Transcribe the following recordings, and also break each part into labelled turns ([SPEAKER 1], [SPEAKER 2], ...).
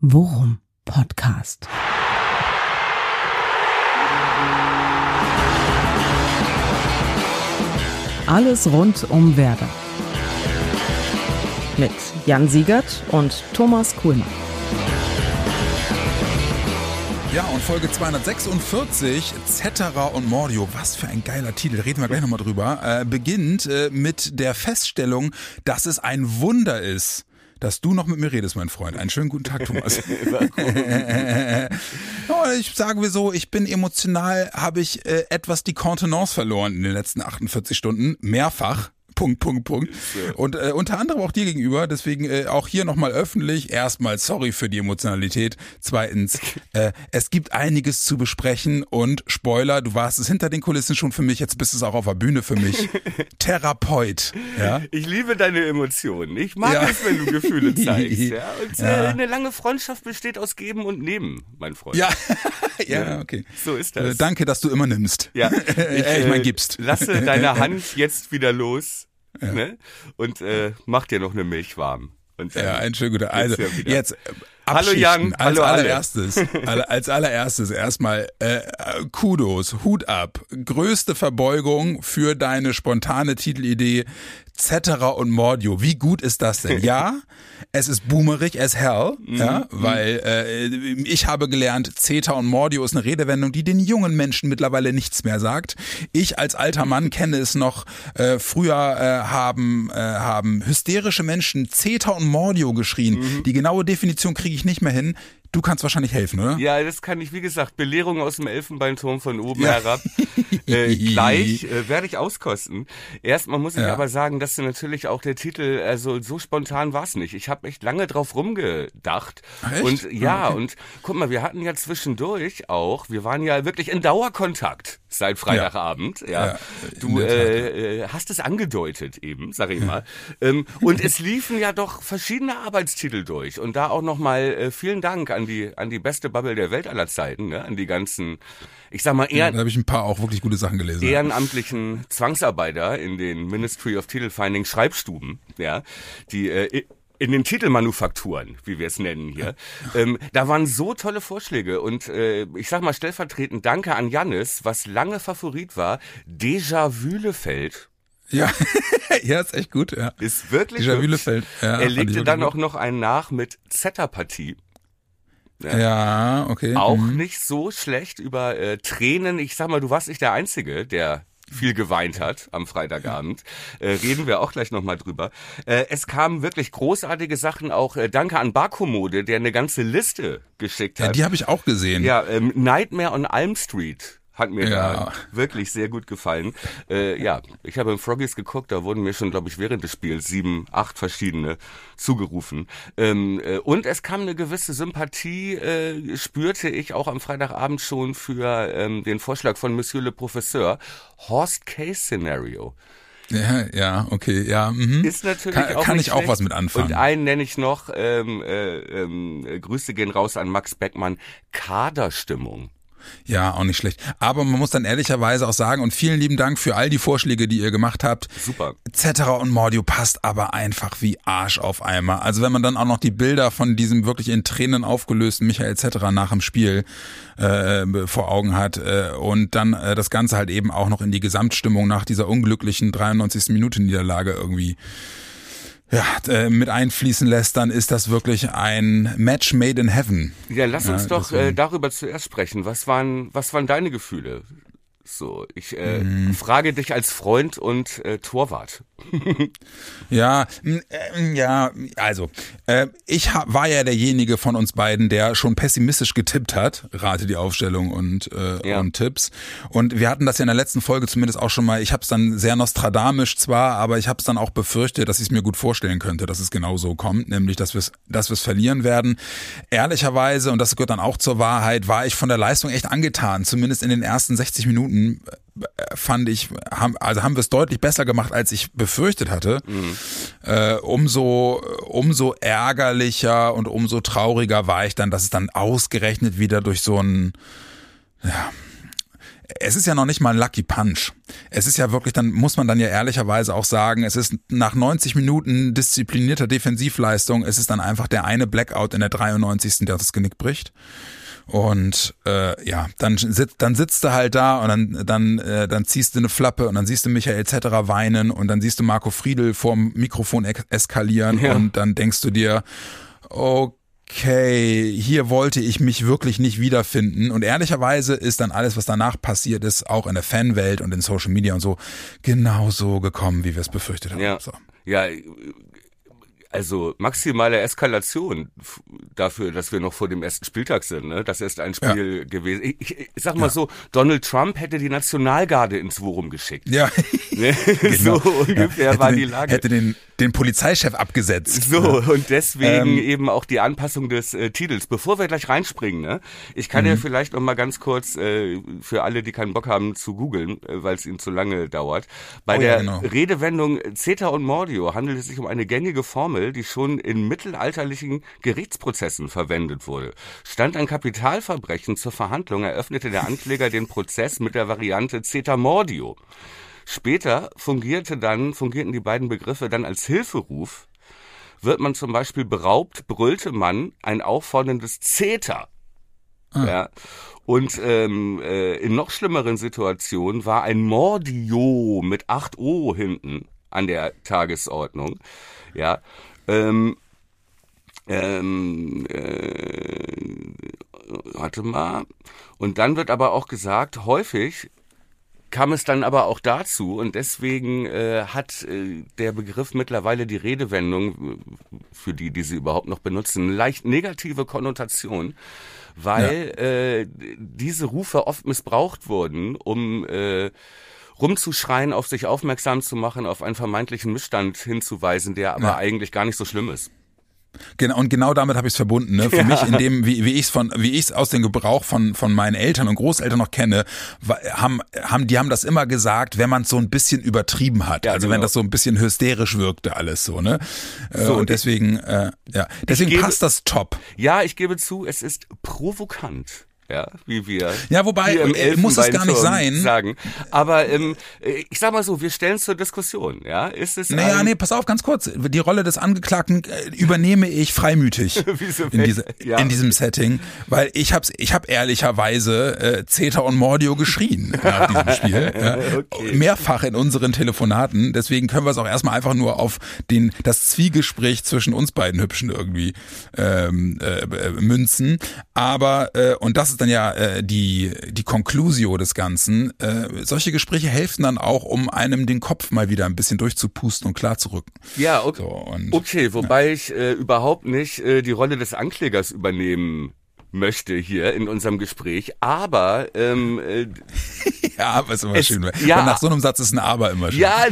[SPEAKER 1] Worum Podcast. Alles rund um Werder. Mit Jan Siegert und Thomas Kuhlmann.
[SPEAKER 2] Ja, und Folge 246, Cetera und Mordio, was für ein geiler Titel, reden wir gleich nochmal drüber, beginnt mit der Feststellung, dass es ein Wunder ist, dass du noch mit mir redest, mein Freund. Einen schönen guten Tag, Thomas. Ich sage so, ich bin emotional, habe ich etwas die Kontenance verloren in den letzten 48 Stunden, mehrfach. Punkt. Und unter anderem auch dir gegenüber, deswegen auch hier nochmal öffentlich, erstmal sorry für die Emotionalität, zweitens, es gibt einiges zu besprechen und Spoiler, du warst es hinter den Kulissen schon für mich, jetzt bist es auch auf der Bühne für mich, Therapeut. Ja?
[SPEAKER 3] Ich liebe deine Emotionen, ich mag es, wenn du Gefühle zeigst. Ja? Und eine lange Freundschaft besteht aus Geben und Nehmen, mein Freund.
[SPEAKER 2] Ja, okay.
[SPEAKER 3] So ist das.
[SPEAKER 2] Danke, dass du immer nimmst.
[SPEAKER 3] Ja.
[SPEAKER 2] Ich meine, gibst.
[SPEAKER 3] Lasse deine Hand jetzt wieder los. Ja. Ne? Und mach dir noch eine Milch warm. Und,
[SPEAKER 2] ein schön guter. Also jetzt
[SPEAKER 3] hallo Jan,
[SPEAKER 2] als allererstes erstmal Kudos, Hut ab, größte Verbeugung für deine spontane Titelidee Cetera und Mordio. Wie gut ist das denn? Ja, es ist boomerig as hell, ja, weil ich habe gelernt, Ceta und Mordio ist eine Redewendung, die den jungen Menschen mittlerweile nichts mehr sagt. Ich als alter Mann kenne es noch, früher haben hysterische Menschen Ceta und Mordio geschrien. Die genaue Definition kriege ich nicht mehr hin. Du kannst wahrscheinlich helfen, oder?
[SPEAKER 3] Ja, das kann ich, wie gesagt, Belehrung aus dem Elfenbeinturm von oben herab. Gleich werde ich auskosten. Erstmal muss ich aber sagen, dass du natürlich auch der Titel, also so spontan war es nicht. Ich habe echt lange drauf rumgedacht.
[SPEAKER 2] Echt?
[SPEAKER 3] Und und guck mal, wir hatten ja zwischendurch auch, wir waren ja wirklich in Dauerkontakt seit Freitagabend. Ja. Du hast es angedeutet eben, sag ich mal. Und es liefen ja doch verschiedene Arbeitstitel durch. Und da auch nochmal vielen Dank an die beste Bubble der Welt aller Zeiten, ne? An die ganzen, ich sag mal
[SPEAKER 2] da habe ich ein paar auch wirklich gute Sachen gelesen.
[SPEAKER 3] Ehrenamtlichen Zwangsarbeiter in den Ministry of Titelfinding Schreibstuben, ja, die in den Titelmanufakturen, wie wir es nennen hier, da waren so tolle Vorschläge und ich sag mal stellvertretend Danke an Jannis, was lange Favorit war, Déjà-Vülefeld.
[SPEAKER 2] Ja, ist echt gut. Ja.
[SPEAKER 3] Ist wirklich
[SPEAKER 2] Déjà-Vülefeld. Ja,
[SPEAKER 3] er legte dann auch noch einen nach mit Zetterpartie.
[SPEAKER 2] Ja, okay.
[SPEAKER 3] Auch nicht so schlecht über Tränen. Ich sag mal, du warst nicht der Einzige, der viel geweint hat am Freitagabend. Reden wir auch gleich nochmal drüber. Es kamen wirklich großartige Sachen auch. Danke an Barkomode, der eine ganze Liste geschickt hat.
[SPEAKER 2] Ja, die habe ich auch gesehen.
[SPEAKER 3] Ja, Nightmare on Elm Street hat mir da wirklich sehr gut gefallen. Ich habe im Froggies geguckt, da wurden mir schon, glaube ich, während des Spiels 7, 8 verschiedene zugerufen. Und es kam eine gewisse Sympathie, spürte ich auch am Freitagabend schon für den Vorschlag von Monsieur le Professeur, Horst Case Scenario.
[SPEAKER 2] Ja, okay, ja.
[SPEAKER 3] Ist natürlich auch
[SPEAKER 2] kann
[SPEAKER 3] nicht
[SPEAKER 2] ich auch
[SPEAKER 3] schlecht.
[SPEAKER 2] was mit anfangen.
[SPEAKER 3] Und einen nenne ich noch, Grüße gehen raus an Max Beckmann, Kaderstimmung.
[SPEAKER 2] Ja, auch nicht schlecht. Aber man muss dann ehrlicherweise auch sagen, und vielen lieben Dank für all die Vorschläge, die ihr gemacht habt.
[SPEAKER 3] Super.
[SPEAKER 2] Cetera und Mordio passt aber einfach wie Arsch auf Eimer. Also wenn man dann auch noch die Bilder von diesem wirklich in Tränen aufgelösten Michael Cetera nach dem Spiel vor Augen hat und dann das Ganze halt eben auch noch in die Gesamtstimmung nach dieser unglücklichen 93. Minute Niederlage irgendwie mit einfließen lässt, dann ist das wirklich ein Match made in heaven.
[SPEAKER 3] Ja, lass uns doch darüber zuerst sprechen. Was waren deine Gefühle? So, ich frage dich als Freund und Torwart.
[SPEAKER 2] Also ich war ja derjenige von uns beiden, der schon pessimistisch getippt hat, rate die Aufstellung und Tipps. Und wir hatten das ja in der letzten Folge zumindest auch schon mal, ich habe es dann sehr nostradamisch zwar, aber ich habe es dann auch befürchtet, dass ich es mir gut vorstellen könnte, dass es genau so kommt, nämlich dass wir es verlieren werden. Ehrlicherweise, und das gehört dann auch zur Wahrheit, war ich von der Leistung echt angetan, zumindest in den ersten 60 Minuten fand ich, haben wir es deutlich besser gemacht, als ich befürchtet hatte. Umso ärgerlicher und umso trauriger war ich dann, dass es dann ausgerechnet wieder durch so ein es ist ja noch nicht mal ein Lucky Punch. Es ist ja wirklich, dann muss man dann ja ehrlicherweise auch sagen, es ist nach 90 Minuten disziplinierter Defensivleistung, es ist dann einfach der eine Blackout in der 93., der das Genick bricht. Und dann sitzt du halt da und dann ziehst du eine Flappe und dann siehst du Michael Zetterer weinen und dann siehst du Marco Friedl vorm Mikrofon eskalieren und dann denkst du dir, okay, hier wollte ich mich wirklich nicht wiederfinden. Und ehrlicherweise ist dann alles, was danach passiert ist, auch in der Fanwelt und in Social Media und so, genauso gekommen, wie wir es befürchtet haben.
[SPEAKER 3] Ja.
[SPEAKER 2] So.
[SPEAKER 3] Ja, also maximale Eskalation dafür, dass wir noch vor dem ersten Spieltag sind. Ne? Das ist ein Spiel gewesen. Ich sag mal so, Donald Trump hätte die Nationalgarde ins Forum geschickt.
[SPEAKER 2] Ja,
[SPEAKER 3] ne?
[SPEAKER 2] genau.
[SPEAKER 3] So ungefähr war die Lage.
[SPEAKER 2] Hätte den Polizeichef abgesetzt.
[SPEAKER 3] So, und deswegen eben auch die Anpassung des Titels. Bevor wir gleich reinspringen, ne? Ich kann ja vielleicht noch mal ganz kurz für alle, die keinen Bock haben zu googeln, weil es ihnen zu lange dauert. Bei der Redewendung Zeta und Mordio handelt es sich um eine gängige Formel, die schon in mittelalterlichen Gerichtsprozessen verwendet wurde. Stand ein Kapitalverbrechen zur Verhandlung, eröffnete der Ankläger den Prozess mit der Variante Zeta Mordio. Später fungierten die beiden Begriffe dann als Hilferuf. Wird man zum Beispiel beraubt, brüllte man ein aufforderndes Zeta. Ja. Und in noch schlimmeren Situationen war ein Mordio mit 8 O hinten an der Tagesordnung. Ja. Warte mal. Und dann wird aber auch gesagt, häufig kam es dann aber auch dazu und deswegen hat der Begriff mittlerweile die Redewendung, für die sie überhaupt noch benutzen, eine leicht negative Konnotation, weil diese Rufe oft missbraucht wurden, um rumzuschreien, auf sich aufmerksam zu machen, auf einen vermeintlichen Missstand hinzuweisen, der aber eigentlich gar nicht so schlimm ist.
[SPEAKER 2] Genau, und genau damit habe ich es verbunden. Ne? Für mich, in dem, wie ich es aus dem Gebrauch von meinen Eltern und Großeltern noch kenne, die haben das immer gesagt, wenn man es so ein bisschen übertrieben hat. Ja, also wenn das so ein bisschen hysterisch wirkte alles so, ne? Und deswegen passt das top.
[SPEAKER 3] Ja, ich gebe zu, es ist provokant. Ja, wie wir.
[SPEAKER 2] Ja, wobei, muss es gar nicht sein.
[SPEAKER 3] Sagen. Aber ich sag mal so, wir stellen es zur Diskussion. Ja, ist es?
[SPEAKER 2] Pass auf, ganz kurz. Die Rolle des Angeklagten übernehme ich freimütig in diesem Setting, weil ich hab ehrlicherweise Zeta und Mordio geschrien nach diesem Spiel. Okay. Mehrfach in unseren Telefonaten. Deswegen können wir es auch erstmal einfach nur auf das Zwiegespräch zwischen uns beiden Hübschen irgendwie münzen. Aber und das ist dann ja die Conclusio des Ganzen. Solche Gespräche helfen dann auch, um einem den Kopf mal wieder ein bisschen durchzupusten und klar zu rücken.
[SPEAKER 3] Ja, okay, wobei ich überhaupt nicht die Rolle des Anklägers übernehmen möchte hier in unserem Gespräch, aber
[SPEAKER 2] ja, aber ist immer schön. Ja, und nach so einem Satz ist ein Aber immer schön.
[SPEAKER 3] Ja,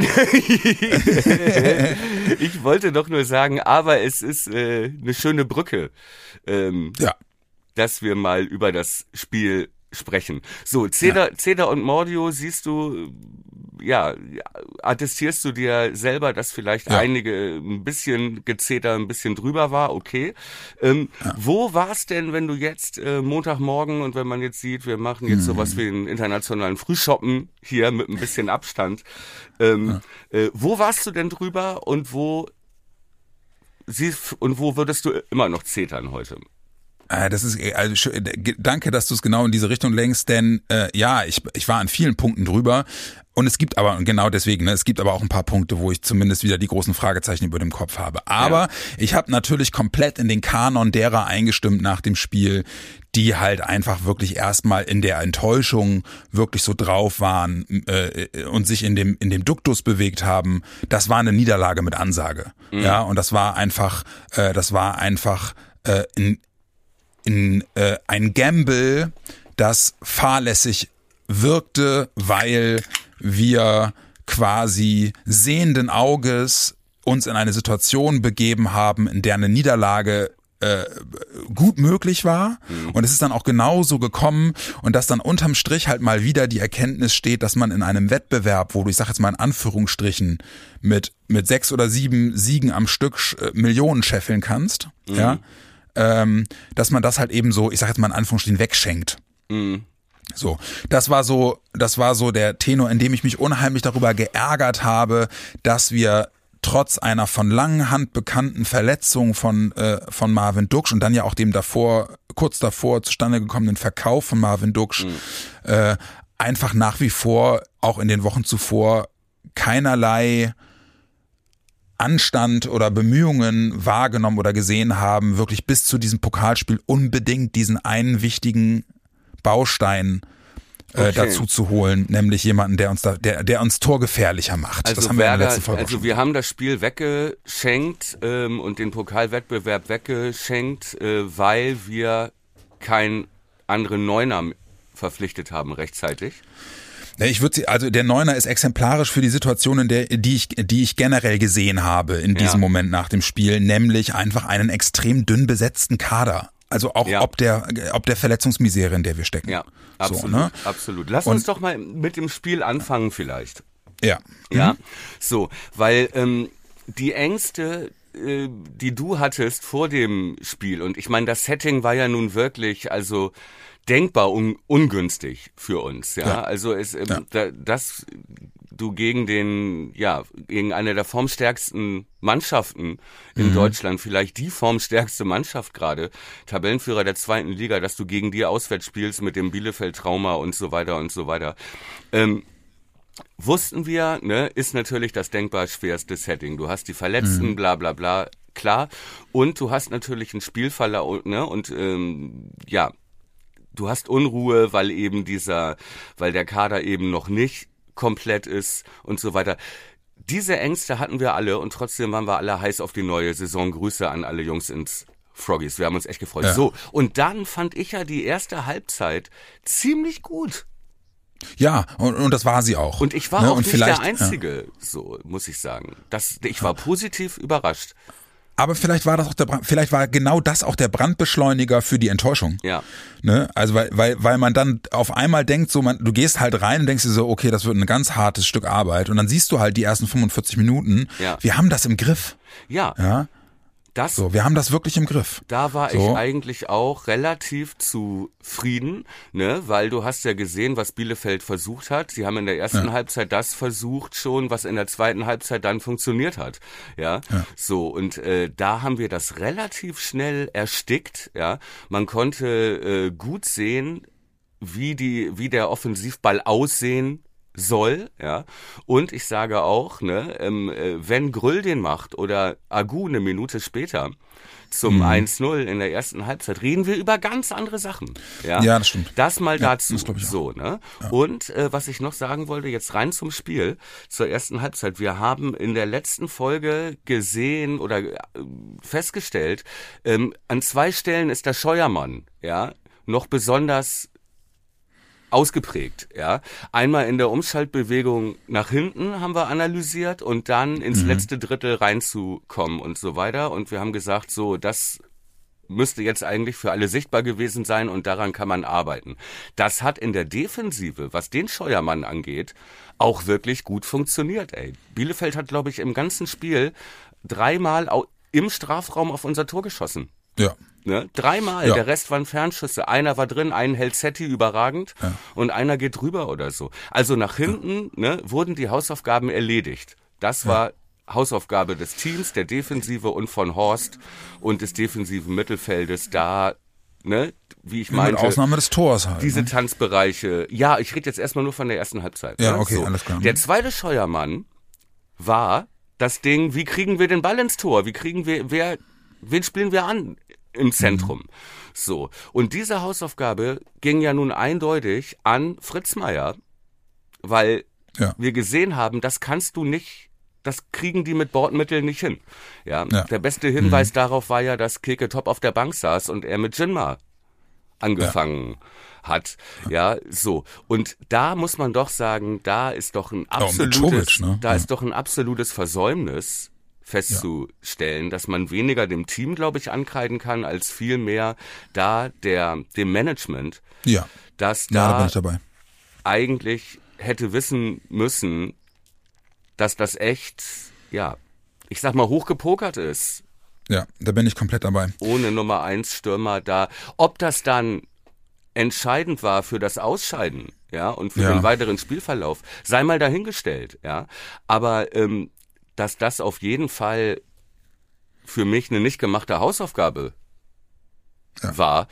[SPEAKER 3] ich wollte doch nur sagen, aber es ist eine schöne Brücke. Dass wir mal über das Spiel sprechen. So, Zeta und Mordio, siehst du, attestierst du dir selber, dass vielleicht einige ein bisschen Gezeta ein bisschen drüber war, okay. Wo war's denn, wenn du jetzt Montagmorgen und wenn man jetzt sieht, wir machen jetzt sowas wie einen internationalen Frühshoppen hier mit ein bisschen Abstand, wo warst du denn drüber und wo würdest du immer noch zetern heute?
[SPEAKER 2] Das ist danke, dass du es genau in diese Richtung lenkst, denn ich war an vielen Punkten drüber und es gibt aber, und genau deswegen, es gibt aber auch ein paar Punkte, wo ich zumindest wieder die großen Fragezeichen über dem Kopf habe. Aber ich habe natürlich komplett in den Kanon derer eingestimmt nach dem Spiel, die halt einfach wirklich erstmal in der Enttäuschung wirklich so drauf waren und sich in dem Duktus bewegt haben. Das war eine Niederlage mit Ansage. Ja, und das war einfach ein Gamble, das fahrlässig wirkte, weil wir quasi sehenden Auges uns in eine Situation begeben haben, in der eine Niederlage gut möglich war. Und es ist dann auch genauso gekommen und dass dann unterm Strich halt mal wieder die Erkenntnis steht, dass man in einem Wettbewerb, wo du, ich sag jetzt mal in Anführungsstrichen, mit 6 oder 7 Siegen am Stück Millionen scheffeln kannst, dass man das halt eben so, ich sag jetzt mal in Anführungsstrichen, wegschenkt. So, das war so der Tenor, in dem ich mich unheimlich darüber geärgert habe, dass wir trotz einer von langer Hand bekannten Verletzung von Marvin Duksch und dann ja auch dem kurz davor zustande gekommenen Verkauf von Marvin Duksch, einfach nach wie vor, auch in den Wochen zuvor, keinerlei Anstand oder Bemühungen wahrgenommen oder gesehen haben, wirklich bis zu diesem Pokalspiel unbedingt diesen einen wichtigen Baustein dazu zu holen, nämlich jemanden, der uns torgefährlicher macht.
[SPEAKER 3] Also
[SPEAKER 2] das haben wir in der letzten Folge
[SPEAKER 3] also wir haben das Spiel weggeschenkt und den Pokalwettbewerb weggeschenkt, weil wir keinen anderen Neuner verpflichtet haben rechtzeitig.
[SPEAKER 2] Also der Neuner ist exemplarisch für die Situation, die ich generell gesehen habe in diesem Moment nach dem Spiel, nämlich einfach einen extrem dünn besetzten Kader. Also auch ob der Verletzungsmisere, in der wir stecken.
[SPEAKER 3] Ja, absolut.
[SPEAKER 2] So, ne?
[SPEAKER 3] Absolut. Lass uns doch mal mit dem Spiel anfangen vielleicht.
[SPEAKER 2] Ja.
[SPEAKER 3] Ja, so, weil die Ängste, die du hattest vor dem Spiel, und ich meine, das Setting war ja nun wirklich, also denkbar ungünstig für uns, ja. Also dass du gegen eine der formstärksten Mannschaften in Deutschland, vielleicht die formstärkste Mannschaft gerade, Tabellenführer der 2. Liga, dass du gegen die auswärts spielst mit dem Bielefeld-Trauma und so weiter und so weiter. Wussten wir, ne, ist natürlich das denkbar schwerste Setting. Du hast die Verletzten, bla bla bla, klar. Und du hast natürlich einen Spielverlauf, ne, und du hast Unruhe, weil der Kader eben noch nicht komplett ist und so weiter. Diese Ängste hatten wir alle und trotzdem waren wir alle heiß auf die neue Saison. Grüße an alle Jungs ins Froggies. Wir haben uns echt gefreut. Ja. So, und dann fand ich ja die erste Halbzeit ziemlich gut.
[SPEAKER 2] Ja, und das war sie auch.
[SPEAKER 3] Und ich war auch nicht der Einzige, so muss ich sagen. Ich war positiv überrascht.
[SPEAKER 2] Aber vielleicht war genau das auch der Brandbeschleuniger für die Enttäuschung.
[SPEAKER 3] Ja.
[SPEAKER 2] Ne? Also weil man dann auf einmal denkt, du gehst halt rein und denkst dir so, okay, das wird ein ganz hartes Stück Arbeit. Und dann siehst du halt die ersten 45 Minuten, wir haben das im Griff.
[SPEAKER 3] Ja.
[SPEAKER 2] Ja. Wir haben das wirklich im Griff.
[SPEAKER 3] Da war ich eigentlich auch relativ zufrieden, ne, weil du hast ja gesehen, was Bielefeld versucht hat. Sie haben in der ersten Halbzeit das versucht schon, was in der zweiten Halbzeit dann funktioniert hat. Ja. So, und da haben wir das relativ schnell erstickt, ja. Man konnte gut sehen, wie der Offensivball aussehen soll, ja, und ich sage auch, ne, wenn Grüll den macht oder Agu eine Minute später zum 1-0 in der ersten Halbzeit, reden wir über ganz andere Sachen, ja.
[SPEAKER 2] Ja, das stimmt.
[SPEAKER 3] Das mal dazu,
[SPEAKER 2] das glaub ich auch.
[SPEAKER 3] So, ne.
[SPEAKER 2] Ja.
[SPEAKER 3] Und was ich noch sagen wollte, jetzt rein zum Spiel, zur ersten Halbzeit, wir haben in der letzten Folge gesehen oder festgestellt, an 2 Stellen ist der Scheuermann, ja, noch besonders ausgeprägt, ja. Einmal in der Umschaltbewegung nach hinten haben wir analysiert und dann ins letzte Drittel reinzukommen und so weiter. Und wir haben gesagt, so, das müsste jetzt eigentlich für alle sichtbar gewesen sein und daran kann man arbeiten. Das hat in der Defensive, was den Scheuermann angeht, auch wirklich gut funktioniert, ey. Bielefeld hat, glaube ich, im ganzen Spiel 3-mal im Strafraum auf unser Tor geschossen.
[SPEAKER 2] Ja.
[SPEAKER 3] Ne? 3-mal, der Rest waren Fernschüsse. Einer war drin, einen hält Setti überragend und einer geht drüber oder so. Also nach hinten wurden die Hausaufgaben erledigt. Das war Hausaufgabe des Teams, der Defensive und von Horst und des defensiven Mittelfeldes da, ne, wie ich meinte.
[SPEAKER 2] Mit Ausnahme des Tors halt.
[SPEAKER 3] Diese Tanzbereiche. Ja, ich rede jetzt erstmal nur von der ersten Halbzeit.
[SPEAKER 2] Ja,
[SPEAKER 3] ne?
[SPEAKER 2] okay,
[SPEAKER 3] so.
[SPEAKER 2] Alles klar.
[SPEAKER 3] Der zweite Scheuermann war das Ding, wie kriegen wir den Ball ins Tor? Wen spielen wir an im Zentrum? So. Und diese Hausaufgabe ging ja nun eindeutig an Fritz Meier, weil wir gesehen haben, das kannst du nicht, das kriegen die mit Bordmitteln nicht hin. Ja. Der beste Hinweis darauf war ja, dass Keke Top auf der Bank saß und er mit Jinma angefangen hat. Ja, so. Und da muss man doch sagen, da ist doch ein absolutes Versäumnis festzustellen, dass man weniger dem Team, glaube ich, ankreiden kann, als vielmehr dem Management, dass
[SPEAKER 2] da bin ich dabei.
[SPEAKER 3] Eigentlich hätte wissen müssen, dass das echt, ich sag mal, hochgepokert ist.
[SPEAKER 2] Ja, da bin ich komplett dabei.
[SPEAKER 3] Ohne Nummer 1 Stürmer da. Ob das dann entscheidend war für das Ausscheiden, ja, und für den weiteren Spielverlauf, sei mal dahingestellt, ja. Aber dass das auf jeden Fall für mich eine nicht gemachte Hausaufgabe war,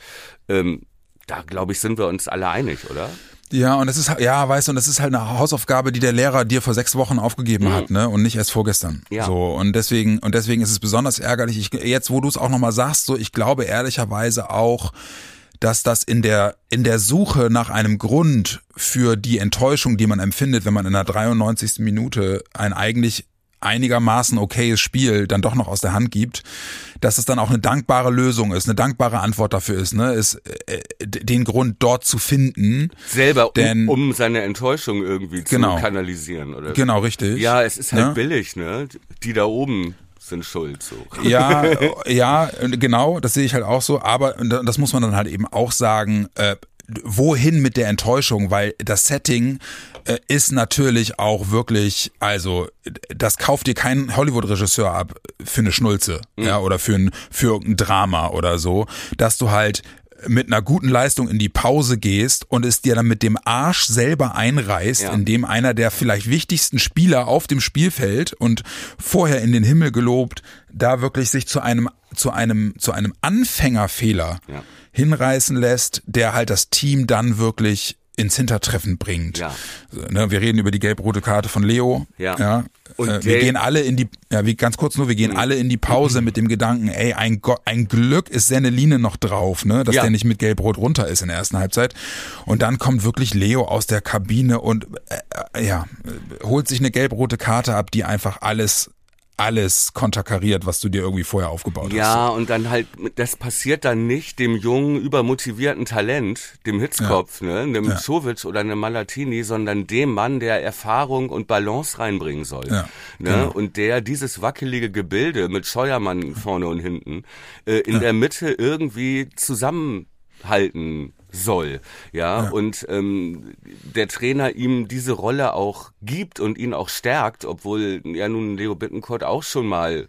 [SPEAKER 3] da glaube ich, sind wir uns alle einig, oder?
[SPEAKER 2] Ja, und es ist, weißt du, und das ist halt eine Hausaufgabe, die der Lehrer dir vor 6 Wochen aufgegeben hat, ne, und nicht erst vorgestern. Ja. So, und deswegen ist es besonders ärgerlich. Jetzt, wo du es auch nochmal sagst, so, ich glaube ehrlicherweise auch, dass das in der Suche nach einem Grund für die Enttäuschung, die man empfindet, wenn man in der 93. Minute ein eigentlich einigermaßen okayes Spiel dann doch noch aus der Hand gibt, dass es dann auch eine dankbare Lösung ist, eine dankbare Antwort dafür ist, ne, ist den Grund dort zu finden.
[SPEAKER 3] Selber, um seine Enttäuschung irgendwie zu kanalisieren, oder?
[SPEAKER 2] Genau, richtig.
[SPEAKER 3] Ja, es ist halt billig, ne, die da oben sind schuld, so.
[SPEAKER 2] Ja, genau, das sehe ich halt auch so, aber das muss man dann halt eben auch sagen, wohin mit der Enttäuschung, weil das Setting ist natürlich auch wirklich, also das kauft dir kein Hollywood-Regisseur ab für eine Schnulze, oder für irgendein Drama oder so, dass du halt mit einer guten Leistung in die Pause gehst und es dir dann mit dem Arsch selber einreißt, indem einer der vielleicht wichtigsten Spieler auf dem Spielfeld und vorher in den Himmel gelobt, da wirklich sich zu einem Anfängerfehler hinreißen lässt, der halt das Team dann wirklich ins Hintertreffen bringt. Ja. Wir reden über die gelb-rote Karte von Leo. Ja. Und wir gehen alle in die, wir gehen alle in die Pause mit dem Gedanken, ey, ein Glück ist Senneline noch drauf, ne, dass der nicht mit gelb-rot runter ist in der ersten Halbzeit. Und dann kommt wirklich Leo aus der Kabine und holt sich eine gelb-rote Karte ab, die einfach alles konterkariert, was du dir irgendwie vorher aufgebaut hast.
[SPEAKER 3] Ja, und dann halt, das passiert dann nicht dem jungen, übermotivierten Talent, dem Hitzkopf, dem Czovic oder einem Malatini, sondern dem Mann, der Erfahrung und Balance reinbringen soll. Ja, genau. Und der dieses wackelige Gebilde mit Scheuermann vorne und hinten in der Mitte irgendwie zusammenhalten soll, und der Trainer ihm diese Rolle auch gibt und ihn auch stärkt, obwohl nun Leo Bittencourt auch schon mal,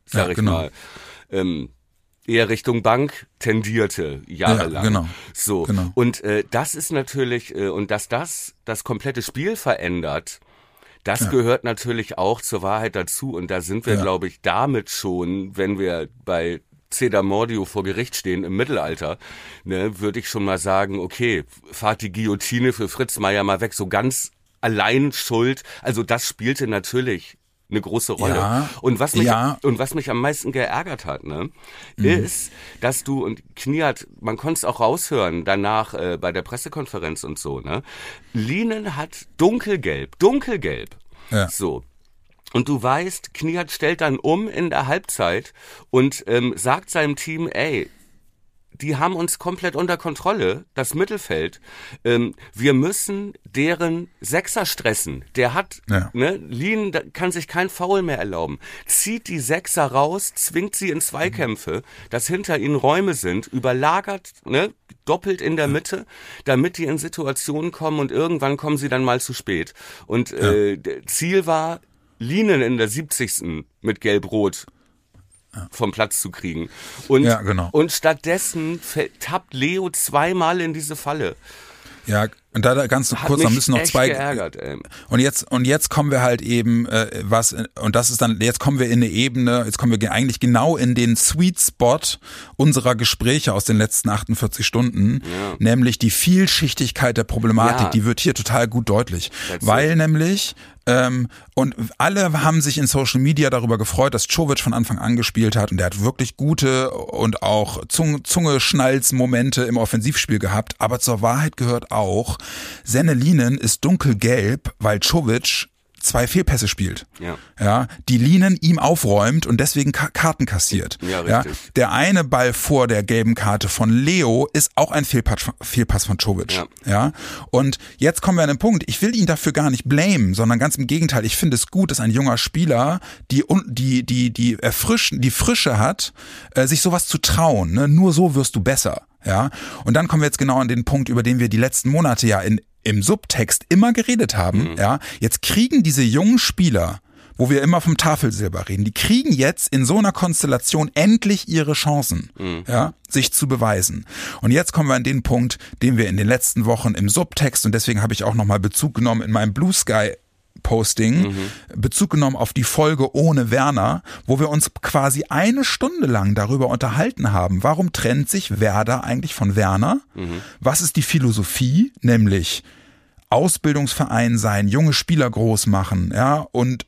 [SPEAKER 3] eher Richtung Bank tendierte, jahrelang. Ja, genau. So. Genau. Und das ist natürlich, und dass das komplette Spiel verändert, das gehört natürlich auch zur Wahrheit dazu, und da sind wir, glaube ich, damit schon, wenn wir bei Cedar Mordio vor Gericht stehen im Mittelalter, würde ich schon mal sagen, okay, fahrt die Guillotine für Fritz Meier mal weg, so ganz allein schuld. Also das spielte natürlich eine große Rolle. Ja, und was mich am meisten geärgert hat, ist, dass du, und Kniat, man konnte es auch raushören, danach bei der Pressekonferenz und so, Lienen hat dunkelgelb. Ja. So. Und du weißt, Kniat stellt dann um in der Halbzeit und sagt seinem Team, ey, die haben uns komplett unter Kontrolle, das Mittelfeld. Wir müssen deren Sechser stressen. Der hat, Lien kann sich kein Foul mehr erlauben. Zieht die Sechser raus, zwingt sie in Zweikämpfe, dass hinter ihnen Räume sind, überlagert, doppelt in der Mitte, damit die in Situationen kommen und irgendwann kommen sie dann mal zu spät. Und Ziel war, Lienen in der 70. mit Gelb-Rot vom Platz zu kriegen. Und, und stattdessen tappt Leo zweimal in diese Falle.
[SPEAKER 2] Ja, und da ganz kurz, da müssen noch zwei.
[SPEAKER 3] Geärgert, ey.
[SPEAKER 2] Und jetzt kommen wir halt eben jetzt kommen wir in eine Ebene, jetzt kommen wir eigentlich genau in den Sweet Spot unserer Gespräche aus den letzten 48 Stunden, nämlich die Vielschichtigkeit der Problematik, die wird hier total gut deutlich, weil nämlich und alle haben sich in Social Media darüber gefreut, dass Czovic von Anfang an gespielt hat, und der hat wirklich gute und auch Zunge-Schnalz-Momente im Offensivspiel gehabt, aber zur Wahrheit gehört auch, Senneline ist dunkelgelb, weil Czovic 2 Fehlpässe spielt. Ja, die Lienen ihm aufräumt und deswegen Karten kassiert. Ja, richtig. Der eine Ball vor der gelben Karte von Leo ist auch ein Fehlpass von Czovic. Ja, und jetzt kommen wir an den Punkt, ich will ihn dafür gar nicht blamen, sondern ganz im Gegenteil, ich finde es gut, dass ein junger Spieler die Frische hat, sich sowas zu trauen. Nur so wirst du besser. Ja, und dann kommen wir jetzt genau an den Punkt, über den wir die letzten Monate im Subtext immer geredet haben. Jetzt kriegen diese jungen Spieler wo wir immer vom Tafelsilber reden, die kriegen jetzt in so einer Konstellation endlich ihre Chancen, ja, sich zu beweisen. Und jetzt kommen wir an den Punkt, den wir in den letzten Wochen im Subtext, und deswegen habe ich auch nochmal Bezug genommen in meinem Blue Sky Posting, Bezug genommen auf die Folge ohne Werner, wo wir uns quasi 1 Stunde lang darüber unterhalten haben, warum trennt sich Werder eigentlich von Werner? Was ist die Philosophie, nämlich Ausbildungsverein sein, junge Spieler groß machen, ja, und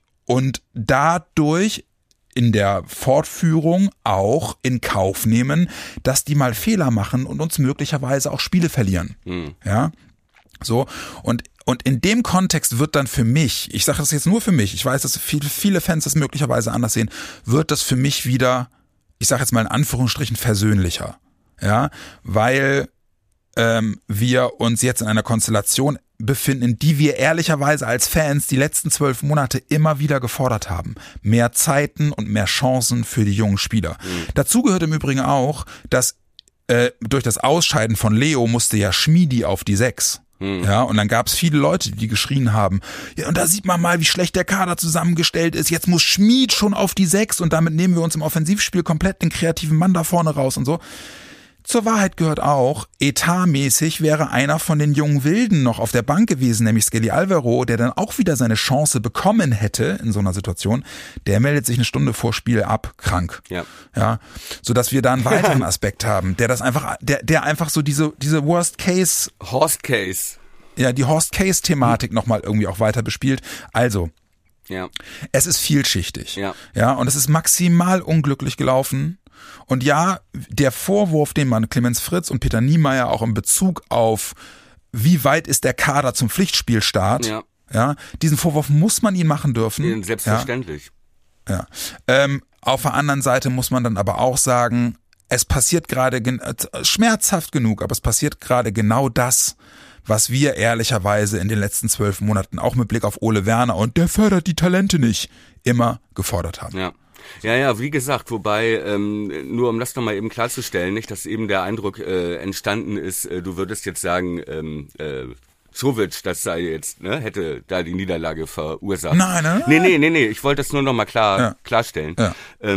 [SPEAKER 2] dadurch in der Fortführung auch in Kauf nehmen, dass die mal Fehler machen und uns möglicherweise auch Spiele verlieren. Ja, so, und in dem Kontext wird dann für mich, ich sage das jetzt nur für mich, ich weiß, dass viele Fans das möglicherweise anders sehen, wird das für mich wieder, ich sage jetzt mal in Anführungsstrichen, versöhnlicher. Ja, weil wir uns jetzt in einer Konstellation befinden, die wir ehrlicherweise als Fans die letzten 12 Monate immer wieder gefordert haben. Mehr Zeiten und mehr Chancen für die jungen Spieler. Dazu gehört im Übrigen auch, dass durch das Ausscheiden von Leo musste ja Schmiedi auf die 6. Ja, und dann gab es viele Leute, die geschrien haben, ja, und da sieht man mal, wie schlecht der Kader zusammengestellt ist, jetzt muss Schmied schon auf die 6 und damit nehmen wir uns im Offensivspiel komplett den kreativen Mann da vorne raus und so. Zur Wahrheit gehört auch, etatmäßig wäre einer von den jungen Wilden noch auf der Bank gewesen, nämlich Skelly Alvaro, der dann auch wieder seine Chance bekommen hätte in so einer Situation. Der meldet sich 1 Stunde vor Spiel ab, krank. Ja, sodass wir da einen weiteren Aspekt haben, der das einfach, der einfach so diese Worst Case.
[SPEAKER 3] Horst Case.
[SPEAKER 2] Ja, die Horst Case Thematik nochmal irgendwie auch weiter bespielt. Also.
[SPEAKER 3] Ja.
[SPEAKER 2] Es ist vielschichtig.
[SPEAKER 3] Ja,
[SPEAKER 2] und es ist maximal unglücklich gelaufen. Und ja, der Vorwurf, den man Clemens Fritz und Peter Niemeyer auch in Bezug auf, wie weit ist der Kader zum Pflichtspielstart, ja, diesen Vorwurf muss man ihnen machen dürfen.
[SPEAKER 3] Selbstverständlich.
[SPEAKER 2] Ja. Auf der anderen Seite muss man dann aber auch sagen, es passiert gerade schmerzhaft genug, aber es passiert gerade genau das, was wir ehrlicherweise in den letzten 12 Monaten auch mit Blick auf Ole Werner und der fördert die Talente nicht, immer gefordert haben.
[SPEAKER 3] Ja, wie gesagt, wobei, nur um das nochmal eben klarzustellen, nicht, dass eben der Eindruck entstanden ist, du würdest jetzt sagen, Čović, das sei jetzt, ne, hätte da die Niederlage verursacht.
[SPEAKER 2] Nein.
[SPEAKER 3] Nee, ich wollte das nur nochmal klarstellen.
[SPEAKER 2] Ja.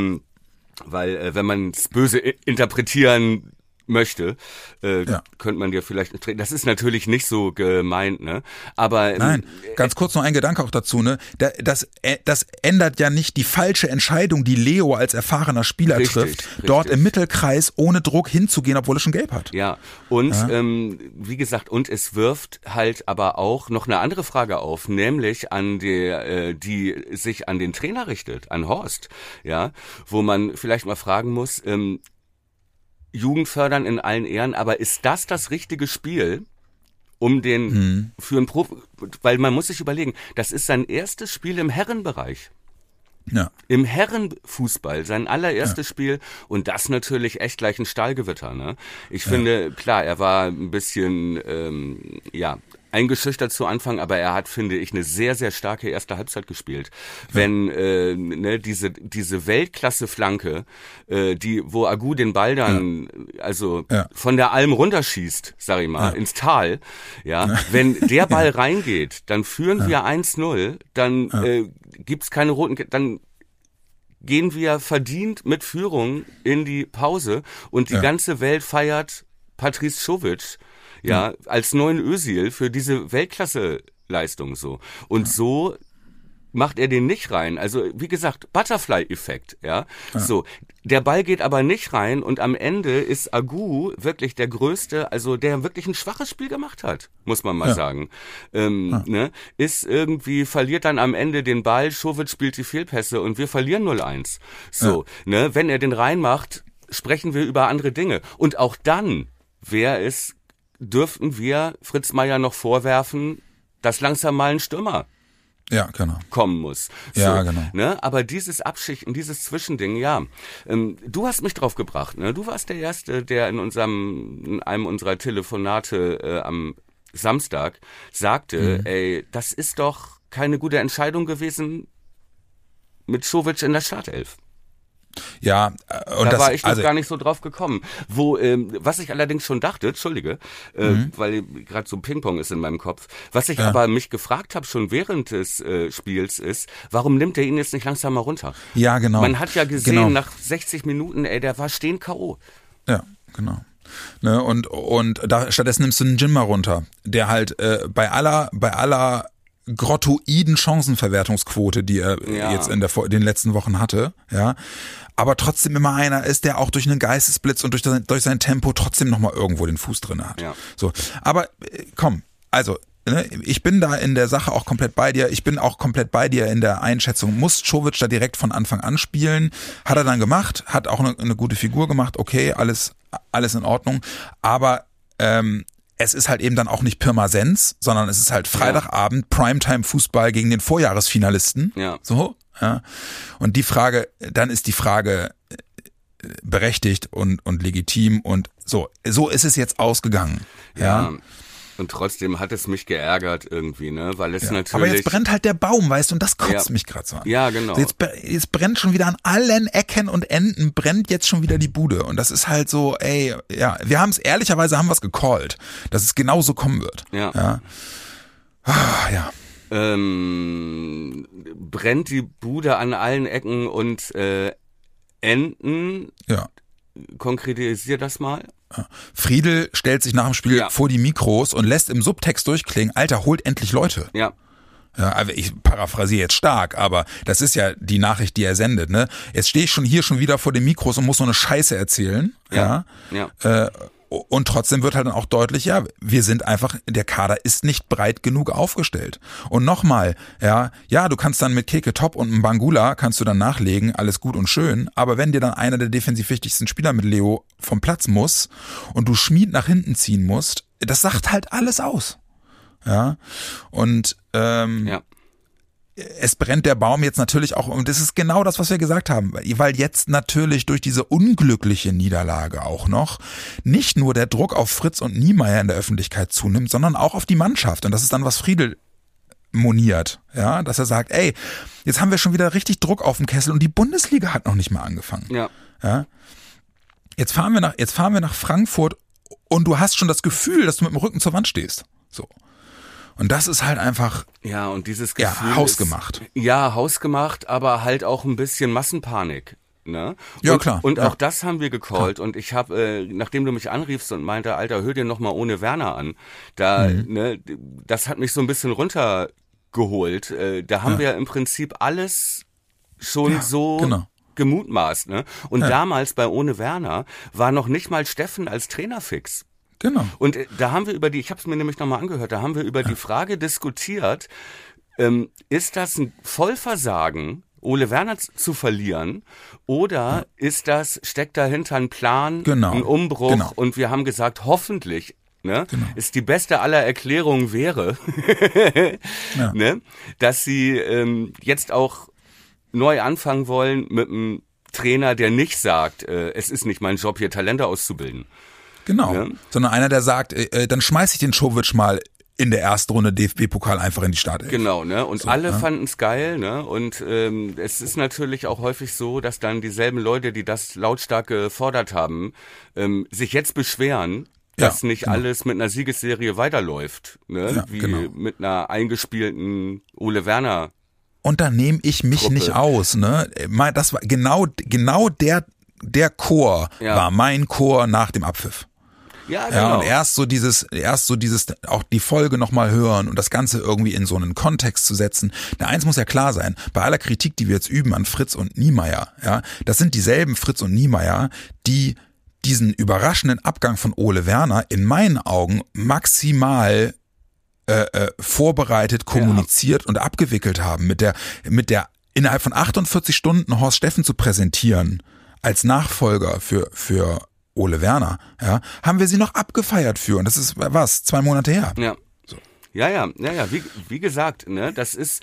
[SPEAKER 3] Weil, wenn man es böse interpretieren möchte, könnte man dir vielleicht, das ist natürlich nicht so gemeint, ne? Aber
[SPEAKER 2] nein, ganz kurz noch ein Gedanke auch dazu, ne? Das ändert ja nicht die falsche Entscheidung, die Leo als erfahrener Spieler trifft, dort im Mittelkreis ohne Druck hinzugehen, obwohl er schon gelb hat.
[SPEAKER 3] Ja, und wie gesagt, und es wirft halt aber auch noch eine andere Frage auf, nämlich an die sich an den Trainer richtet, an Horst, ja, wo man vielleicht mal fragen muss, Jugend fördern in allen Ehren, aber ist das richtige Spiel, um den für einen Profi, weil man muss sich überlegen, das ist sein erstes Spiel im Herrenbereich.
[SPEAKER 2] Ja.
[SPEAKER 3] Im Herrenfußball, sein allererstes Spiel und das natürlich echt gleich ein Stahlgewitter, ne? Ich finde, klar, er war ein bisschen, eingeschüchtert zu Anfang, aber er hat, finde ich, eine sehr, sehr starke erste Halbzeit gespielt. Wenn diese Weltklasse-Flanke, wo Agu den Ball dann von der Alm runterschießt, sag ich mal, ins Tal, wenn der Ball reingeht, dann führen wir 1-0, dann gibt's keine roten, dann gehen wir verdient mit Führung in die Pause und die ganze Welt feiert Patrice Čović, als neuen Özil für diese Weltklasse-Leistung so. Und so macht er den nicht rein. Also, wie gesagt, Butterfly-Effekt, So. Der Ball geht aber nicht rein und am Ende ist Agu wirklich der größte, also der wirklich ein schwaches Spiel gemacht hat, muss man mal sagen. Ne? Ist irgendwie, verliert dann am Ende den Ball, Čović spielt die Fehlpässe und wir verlieren 0-1. So, ne? Wenn er den reinmacht, sprechen wir über andere Dinge. Und auch dann dürften wir Fritz Meier noch vorwerfen, dass langsam mal ein Stürmer kommen muss. So,
[SPEAKER 2] ja, genau.
[SPEAKER 3] Ne? Aber dieses Abschichten, dieses Zwischending, du hast mich drauf gebracht. Ne? Du warst der Erste, der in einem unserer Telefonate am Samstag sagte, ey, das ist doch keine gute Entscheidung gewesen mit Čović in der Startelf. Ja, und da war ich noch gar nicht so drauf gekommen. Was ich allerdings schon dachte, weil gerade so Ping-Pong ist in meinem Kopf, was ich aber mich gefragt habe schon während des Spiels ist, warum nimmt er ihn jetzt nicht langsam mal runter?
[SPEAKER 2] Ja, genau.
[SPEAKER 3] Man hat ja gesehen, nach 60 Minuten, der war stehend K.O.
[SPEAKER 2] Ja, genau. Ne, und stattdessen nimmst du einen Jinma runter, der halt bei aller grottoiden Chancenverwertungsquote, die er jetzt in den letzten Wochen hatte, ja, aber trotzdem immer einer ist, der auch durch einen Geistesblitz und durch sein Tempo trotzdem nochmal irgendwo den Fuß drin hat. Ja. So, aber komm, also ich bin da in der Sache auch komplett bei dir. Ich bin auch komplett bei dir in der Einschätzung. Muss Czovic da direkt von Anfang an spielen? Hat er dann gemacht, hat auch eine gute Figur gemacht. Okay, alles in Ordnung. Aber es ist halt eben dann auch nicht Pirmasens, sondern es ist halt Freitagabend Primetime-Fußball gegen den Vorjahresfinalisten. Ja. So, ja. Und dann ist die Frage berechtigt und legitim und so ist es jetzt ausgegangen. Ja.
[SPEAKER 3] Und trotzdem hat es mich geärgert irgendwie, ne, weil es natürlich...
[SPEAKER 2] Aber jetzt brennt halt der Baum, weißt du, und das kotzt mich gerade so an.
[SPEAKER 3] Ja, genau.
[SPEAKER 2] Also jetzt brennt schon wieder an allen Ecken und Enden, brennt jetzt schon wieder die Bude. Und das ist halt so, wir haben es, ehrlicherweise haben wir es gecallt, dass es genau so kommen wird. Ja.
[SPEAKER 3] Brennt die Bude an allen Ecken und Enden? Ja. Konkretisier das mal.
[SPEAKER 2] Friedel stellt sich nach dem Spiel vor die Mikros und lässt im Subtext durchklingen, Alter, holt endlich Leute. Ja. Ja, also ich paraphrasiere jetzt stark, aber das ist ja die Nachricht, die er sendet, ne? Jetzt stehe ich schon wieder vor den Mikros und muss so eine Scheiße erzählen. Ja. Und trotzdem wird halt dann auch deutlich, wir sind einfach, der Kader ist nicht breit genug aufgestellt. Und nochmal, du kannst dann mit Keke Top und einem Bangula kannst du dann nachlegen, alles gut und schön, aber wenn dir dann einer der defensiv wichtigsten Spieler mit Leo vom Platz muss und du Schmied nach hinten ziehen musst, das sagt halt alles aus. Ja. Und es brennt der Baum jetzt natürlich auch, und das ist genau das, was wir gesagt haben, weil jetzt natürlich durch diese unglückliche Niederlage auch noch nicht nur der Druck auf Fritz und Niemeyer in der Öffentlichkeit zunimmt, sondern auch auf die Mannschaft. Und das ist dann, was Friedel moniert, ja, dass er sagt, jetzt haben wir schon wieder richtig Druck auf dem Kessel und die Bundesliga hat noch nicht mal angefangen. Ja. Jetzt fahren wir nach Frankfurt und du hast schon das Gefühl, dass du mit dem Rücken zur Wand stehst. So. Und das ist halt einfach
[SPEAKER 3] und dieses Gefühl
[SPEAKER 2] hausgemacht.
[SPEAKER 3] Hausgemacht, aber halt auch ein bisschen Massenpanik. Ne?
[SPEAKER 2] Klar.
[SPEAKER 3] Und auch das haben wir gecallt. Und ich habe, nachdem du mich anriefst und meinte, Alter, hör dir noch mal ohne Werner an, das hat mich so ein bisschen runtergeholt. Da haben wir im Prinzip alles schon gemutmaßt. Ne? Und damals bei ohne Werner war noch nicht mal Steffen als Trainer fix.
[SPEAKER 2] Genau.
[SPEAKER 3] Und da haben wir ich habe es mir nämlich nochmal angehört, da haben wir über die Frage diskutiert, ist das ein Vollversagen, Ole Werner zu verlieren, oder steckt dahinter ein Plan, ein Umbruch, und wir haben gesagt, hoffentlich, ist die beste aller Erklärungen wäre, dass sie jetzt auch neu anfangen wollen mit einem Trainer, der nicht sagt, es ist nicht mein Job, hier Talente auszubilden.
[SPEAKER 2] Genau, sondern einer, der sagt, dann schmeiß ich den Czovic mal in der ersten Runde DFB-Pokal einfach in die Startelf.
[SPEAKER 3] Genau, ne? Und so, alle fanden es geil, ne? Und es ist natürlich auch häufig so, dass dann dieselben Leute, die das lautstark gefordert haben, sich jetzt beschweren, dass nicht alles mit einer Siegesserie weiterläuft, ne? Wie mit einer eingespielten Ole Werner.
[SPEAKER 2] Und da nehme ich mich Truppe. Nicht aus, ne? Das war genau der Chor war mein Chor nach dem Abpfiff.
[SPEAKER 3] Ja, genau.
[SPEAKER 2] Ja, und erst so dieses, auch die Folge nochmal hören und das Ganze irgendwie in so einen Kontext zu setzen. Eins muss ja klar sein, bei aller Kritik, die wir jetzt üben an Fritz und Niemeyer, das sind dieselben Fritz und Niemeyer, die diesen überraschenden Abgang von Ole Werner in meinen Augen maximal vorbereitet, kommuniziert und abgewickelt haben, mit der innerhalb von 48 Stunden Horst Steffen zu präsentieren als Nachfolger für Ole Werner, haben wir sie noch abgefeiert für. Und das ist, 2 Monate her.
[SPEAKER 3] Ja. So. Ja. Wie gesagt, ne, das ist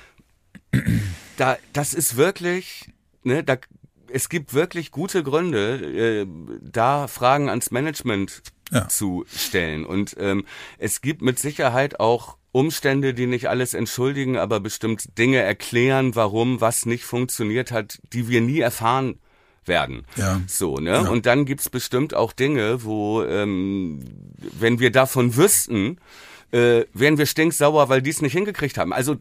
[SPEAKER 3] wirklich, ne, es gibt wirklich gute Gründe, da Fragen ans Management zu stellen. Und es gibt mit Sicherheit auch Umstände, die nicht alles entschuldigen, aber bestimmt Dinge erklären, warum was nicht funktioniert hat, die wir nie erfahren werden.
[SPEAKER 2] Ja.
[SPEAKER 3] So, ne?
[SPEAKER 2] Ja.
[SPEAKER 3] Und dann gibt's bestimmt auch Dinge, wo, wenn wir davon wüssten, wären wir stinksauer, weil die es nicht hingekriegt haben. Also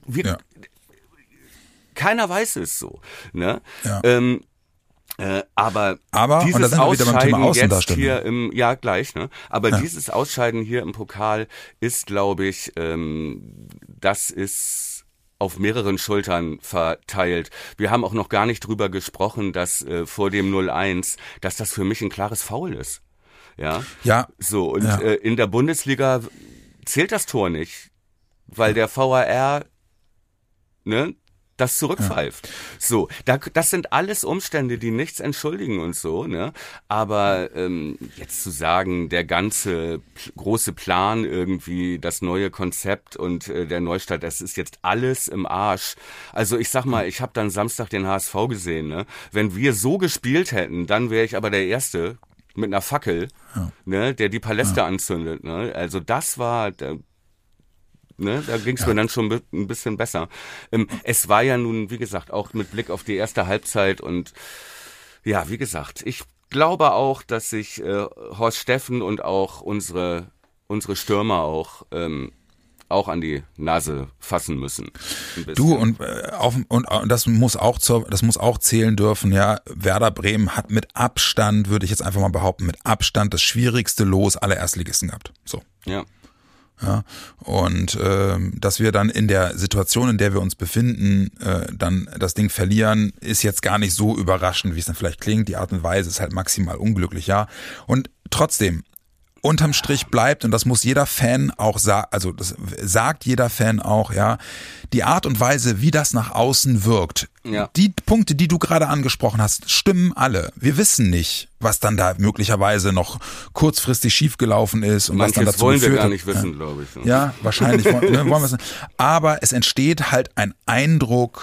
[SPEAKER 3] keiner weiß es so. Ne?
[SPEAKER 2] Ja.
[SPEAKER 3] Aber
[SPEAKER 2] und da sind wir wieder beim Thema Außendarstellung.
[SPEAKER 3] Jetzt hier gleich, ne? Aber dieses Ausscheiden hier im Pokal ist, glaube ich, das ist auf mehreren Schultern verteilt. Wir haben auch noch gar nicht drüber gesprochen, dass vor dem 0-1, dass das für mich ein klares Foul ist. Ja.
[SPEAKER 2] Ja.
[SPEAKER 3] So, und in der Bundesliga zählt das Tor nicht, weil der VAR, ne, das zurückpfeift. Ja. So, das sind alles Umstände, die nichts entschuldigen und so, ne? Aber jetzt zu sagen, der ganze große Plan irgendwie, das neue Konzept und der Neustart, das ist jetzt alles im Arsch. Also ich sag mal, ich habe dann Samstag den HSV gesehen, ne? Wenn wir so gespielt hätten, dann wäre ich aber der Erste mit einer Fackel, ne, der die Paläste anzündet, ne? Also das war ne, da ging es mir dann schon ein bisschen besser. Es war ja nun, wie gesagt, auch mit Blick auf die erste Halbzeit und ja, wie gesagt, ich glaube auch, dass sich Horst Steffen und auch unsere Stürmer auch an die Nase fassen müssen.
[SPEAKER 2] Du und das muss auch zählen dürfen. Ja, Werder Bremen hat mit Abstand, würde ich jetzt einfach mal behaupten, mit Abstand das schwierigste Los aller Erstligisten gehabt. So.
[SPEAKER 3] Ja.
[SPEAKER 2] Ja, und dass wir dann in der Situation, in der wir uns befinden, dann das Ding verlieren, ist jetzt gar nicht so überraschend, wie es dann vielleicht klingt. Die Art und Weise ist halt maximal unglücklich, ja. Und trotzdem, unterm Strich bleibt, und das muss jeder Fan auch sagen, also das sagt jeder Fan auch, ja, die Art und Weise, wie das nach außen wirkt, die Punkte, die du gerade angesprochen hast, stimmen alle. Wir wissen nicht, was dann da möglicherweise noch kurzfristig schiefgelaufen ist und
[SPEAKER 3] manches
[SPEAKER 2] was dann dazu
[SPEAKER 3] wollen
[SPEAKER 2] geführt
[SPEAKER 3] wir gar
[SPEAKER 2] hat.
[SPEAKER 3] nicht wissen, glaube ich.
[SPEAKER 2] Ja, wahrscheinlich wollen wir es. Aber es entsteht halt ein Eindruck,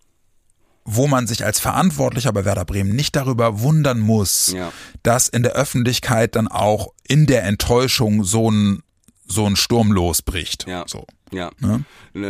[SPEAKER 2] wo man sich als Verantwortlicher bei Werder Bremen nicht darüber wundern muss, dass in der Öffentlichkeit dann auch in der Enttäuschung so ein Sturm losbricht.
[SPEAKER 3] Ja.
[SPEAKER 2] So.
[SPEAKER 3] Ja. Ne?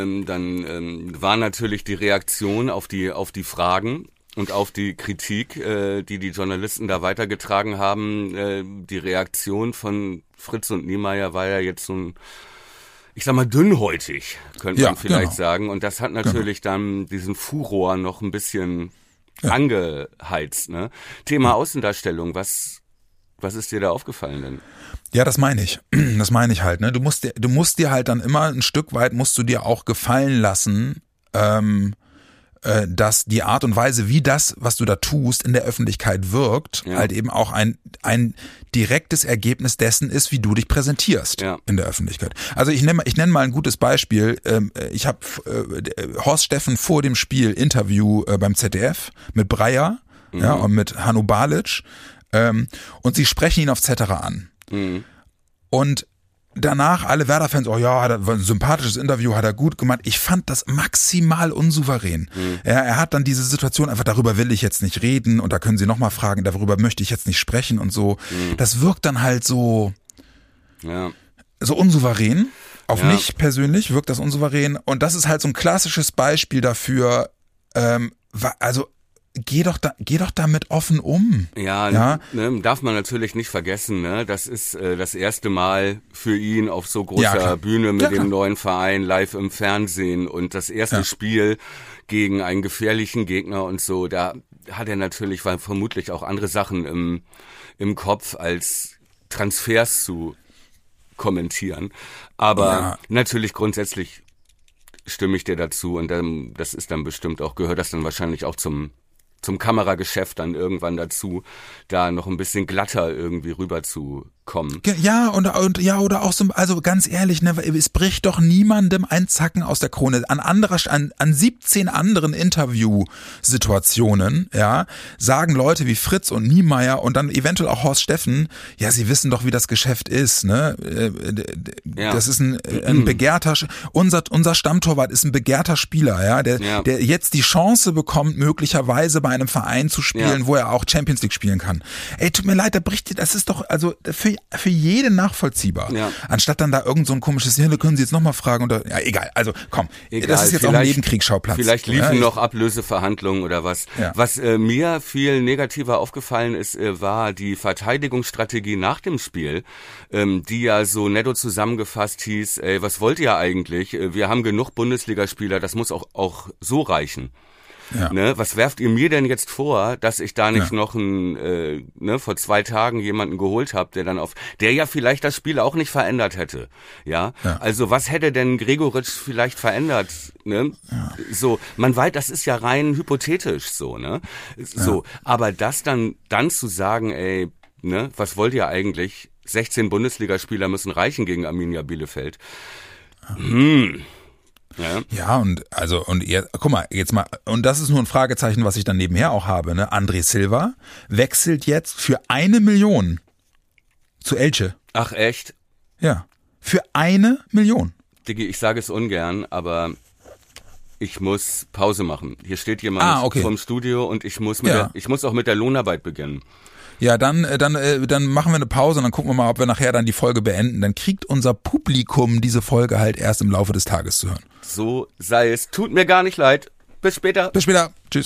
[SPEAKER 3] Dann war natürlich die Reaktion auf die Fragen und auf die Kritik, die Journalisten da weitergetragen haben. Die Reaktion von Fritz und Niemeyer war ja jetzt so ein, ich sag mal, dünnhäutig, könnte man vielleicht sagen. Und das hat natürlich dann diesen Furor noch ein bisschen angeheizt. Ne? Thema Außendarstellung, was ist dir da aufgefallen denn?
[SPEAKER 2] Ja, das meine ich. Das meine ich halt. Ne? Du musst dir halt dann immer ein Stück weit, musst du dir auch gefallen lassen, dass die Art und Weise, wie das, was du da tust, in der Öffentlichkeit wirkt, halt eben auch ein direktes Ergebnis dessen ist, wie du dich präsentierst in der Öffentlichkeit. Also ich nenne mal ein gutes Beispiel. Ich habe Horst Steffen vor dem Spiel Interview beim ZDF mit Breyer und mit Hanno Balic und sie sprechen ihn auf Cetera an. Und danach alle Werder-Fans, oh ja, das war ein sympathisches Interview, hat er gut gemacht. Ich fand das maximal unsouverän. Er hat dann diese Situation einfach, darüber will ich jetzt nicht reden und da können Sie nochmal fragen, darüber möchte ich jetzt nicht sprechen und so. Das wirkt dann halt so unsouverän. Auf mich persönlich wirkt das unsouverän und das ist halt so ein klassisches Beispiel dafür, also Geh doch damit offen um.
[SPEAKER 3] Ja. Ne, darf man natürlich nicht vergessen, ne? Das ist das erste Mal für ihn auf so großer Bühne mit dem neuen Verein live im Fernsehen und das erste Spiel gegen einen gefährlichen Gegner und so. Da hat er natürlich vermutlich auch andere Sachen im Kopf als Transfers zu kommentieren. Aber natürlich grundsätzlich stimme ich dir dazu und dann, das ist dann bestimmt auch, gehört das dann wahrscheinlich auch zum Kamerageschäft dann irgendwann dazu, da noch ein bisschen glatter irgendwie rüber zu kommen.
[SPEAKER 2] Ja, oder auch so, also ganz ehrlich, ne, es bricht doch niemandem ein Zacken aus der Krone. An 17 anderen Interviewsituationen, sagen Leute wie Fritz und Niemeyer und dann eventuell auch Horst Steffen, sie wissen doch, wie das Geschäft ist, ne? Das ist ein begehrter, unser Stammtorwart ist ein begehrter Spieler, der jetzt die Chance bekommt, möglicherweise bei einem Verein zu spielen, wo er auch Champions League spielen kann. Ey, tut mir leid, das ist doch, also für für jeden nachvollziehbar. Ja. Anstatt dann da irgend so ein komisches, da können Sie jetzt nochmal fragen. Ja, egal. Also komm, das ist jetzt auch ein Nebenkriegsschauplatz.
[SPEAKER 3] Vielleicht liefen noch Ablöseverhandlungen oder was. Ja. Was mir viel negativer aufgefallen ist, war die Verteidigungsstrategie nach dem Spiel, die ja so netto zusammengefasst hieß, was wollt ihr eigentlich? Wir haben genug Bundesligaspieler, das muss auch so reichen. Ja. Ne, was werft ihr mir denn jetzt vor, dass ich da nicht noch vor 2 Tagen jemanden geholt habe, der ja vielleicht das Spiel auch nicht verändert hätte. Ja? Also was hätte denn Gregoritsch vielleicht verändert? Ne? Ja. So, man weiß, das ist ja rein hypothetisch so, ne? So, aber das dann zu sagen, was wollt ihr eigentlich? 16 Bundesligaspieler müssen reichen gegen Arminia Bielefeld.
[SPEAKER 2] Ja, und guck mal, jetzt mal, und das ist nur ein Fragezeichen, was ich dann nebenher auch habe, ne? André Silva wechselt jetzt für 1 Million zu Elche.
[SPEAKER 3] Ach, echt?
[SPEAKER 2] Ja, für 1 Million.
[SPEAKER 3] Diggi, ich sage es ungern, aber ich muss Pause machen. Hier steht jemand vom Studio und ich muss auch mit der Lohnarbeit beginnen.
[SPEAKER 2] Ja, dann machen wir eine Pause und dann gucken wir mal, ob wir nachher dann die Folge beenden. Dann kriegt unser Publikum diese Folge halt erst im Laufe des Tages zu hören.
[SPEAKER 3] So sei es. Tut mir gar nicht leid. Bis später.
[SPEAKER 2] Bis später. Tschüss.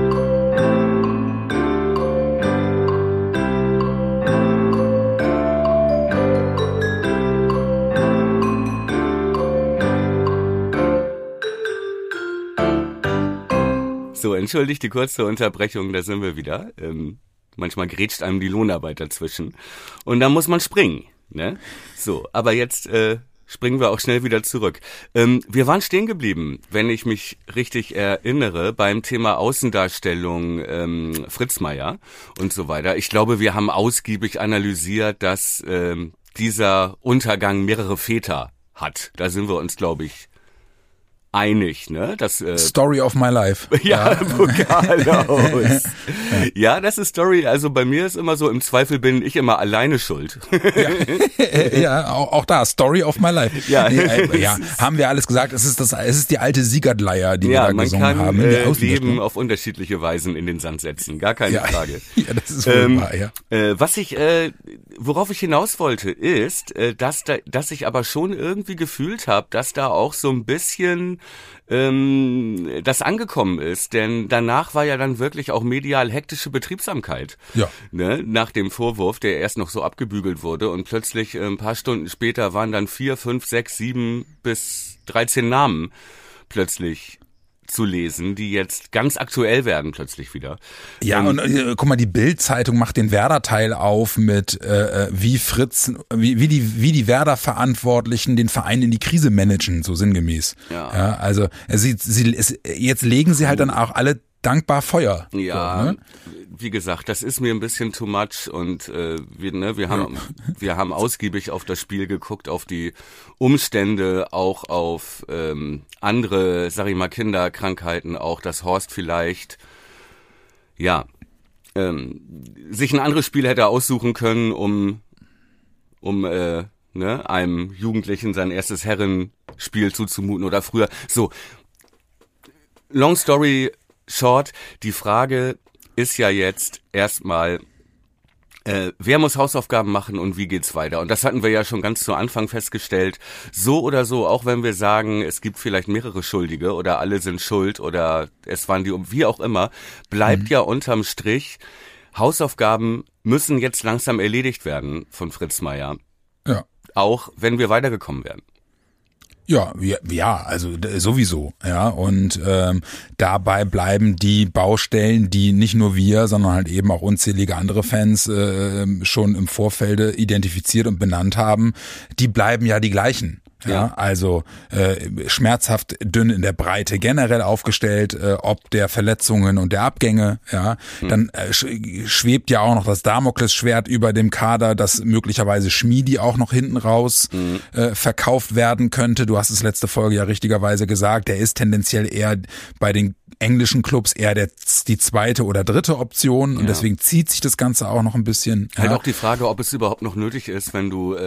[SPEAKER 3] So, entschuldigt die kurze Unterbrechung, da sind wir wieder. Manchmal grätscht einem die Lohnarbeit dazwischen. Und dann muss man springen, ne? So, aber jetzt springen wir auch schnell wieder zurück. Wir waren stehen geblieben, wenn ich mich richtig erinnere, beim Thema Außendarstellung Fritz Meier und so weiter. Ich glaube, wir haben ausgiebig analysiert, dass dieser Untergang mehrere Väter hat. Da sind wir uns, glaube ich, einig, ne? Das
[SPEAKER 2] Story of my life.
[SPEAKER 3] Ja, Pokal aus. Ja, das ist Story. Also bei mir ist immer so, im Zweifel bin ich immer alleine schuld.
[SPEAKER 2] Ja, auch da, Story of my life. Ja, haben wir alles gesagt. Es ist die alte Siegertleier, die wir da gesungen haben.
[SPEAKER 3] Man kann Leben auf unterschiedliche Weisen in den Sand setzen. Gar keine Frage.
[SPEAKER 2] Ja, das ist wunderbar, ja.
[SPEAKER 3] Worauf ich hinaus wollte, ist, dass ich aber schon irgendwie gefühlt habe, dass da auch so ein bisschen das angekommen ist, denn danach war ja dann wirklich auch medial hektische Betriebsamkeit.
[SPEAKER 2] Ja.
[SPEAKER 3] Ne? Nach dem Vorwurf, der erst noch so abgebügelt wurde und plötzlich ein paar Stunden später waren dann 4, 5, 6, 7 bis 13 Namen plötzlich zu lesen, die jetzt ganz aktuell werden plötzlich wieder.
[SPEAKER 2] Ja, und guck mal, die Bild-Zeitung macht den Werder-Teil auf mit wie die Werder-Verantwortlichen den Verein in die Krise managen, so sinngemäß. Ja, also jetzt legen sie halt dann auch alle dankbar Feuer.
[SPEAKER 3] Ja, so, ne? Wie gesagt, das ist mir ein bisschen too much und wir haben ausgiebig auf das Spiel geguckt, auf die Umstände, auch auf andere, sag ich mal, Kinderkrankheiten, auch dass Horst vielleicht sich ein anderes Spiel hätte aussuchen können, um einem Jugendlichen sein erstes Herrenspiel zuzumuten oder früher. So, long story short, die Frage ist ja jetzt erstmal, wer muss Hausaufgaben machen und wie geht's weiter? Und das hatten wir ja schon ganz zu Anfang festgestellt. So oder so, auch wenn wir sagen, es gibt vielleicht mehrere Schuldige oder alle sind schuld oder es waren wie auch immer, bleibt ja unterm Strich, Hausaufgaben müssen jetzt langsam erledigt werden von Fritz Meier.
[SPEAKER 2] Ja.
[SPEAKER 3] Auch wenn wir weitergekommen wären.
[SPEAKER 2] Ja, also sowieso, ja, und dabei bleiben die Baustellen, die nicht nur wir, sondern halt eben auch unzählige andere Fans schon im Vorfelde identifiziert und benannt haben, die bleiben ja die gleichen. Ja, also schmerzhaft dünn in der Breite generell aufgestellt, ob der Verletzungen und der Abgänge, ja. Dann schwebt ja auch noch das Damoklesschwert über dem Kader, dass möglicherweise Schmiedi auch noch hinten raus verkauft werden könnte. Du hast es letzte Folge ja richtigerweise gesagt, der ist tendenziell eher bei den englischen Clubs eher die zweite oder dritte Option und deswegen zieht sich das Ganze auch noch ein bisschen.
[SPEAKER 3] Halt auch die Frage, ob es überhaupt noch nötig ist, wenn du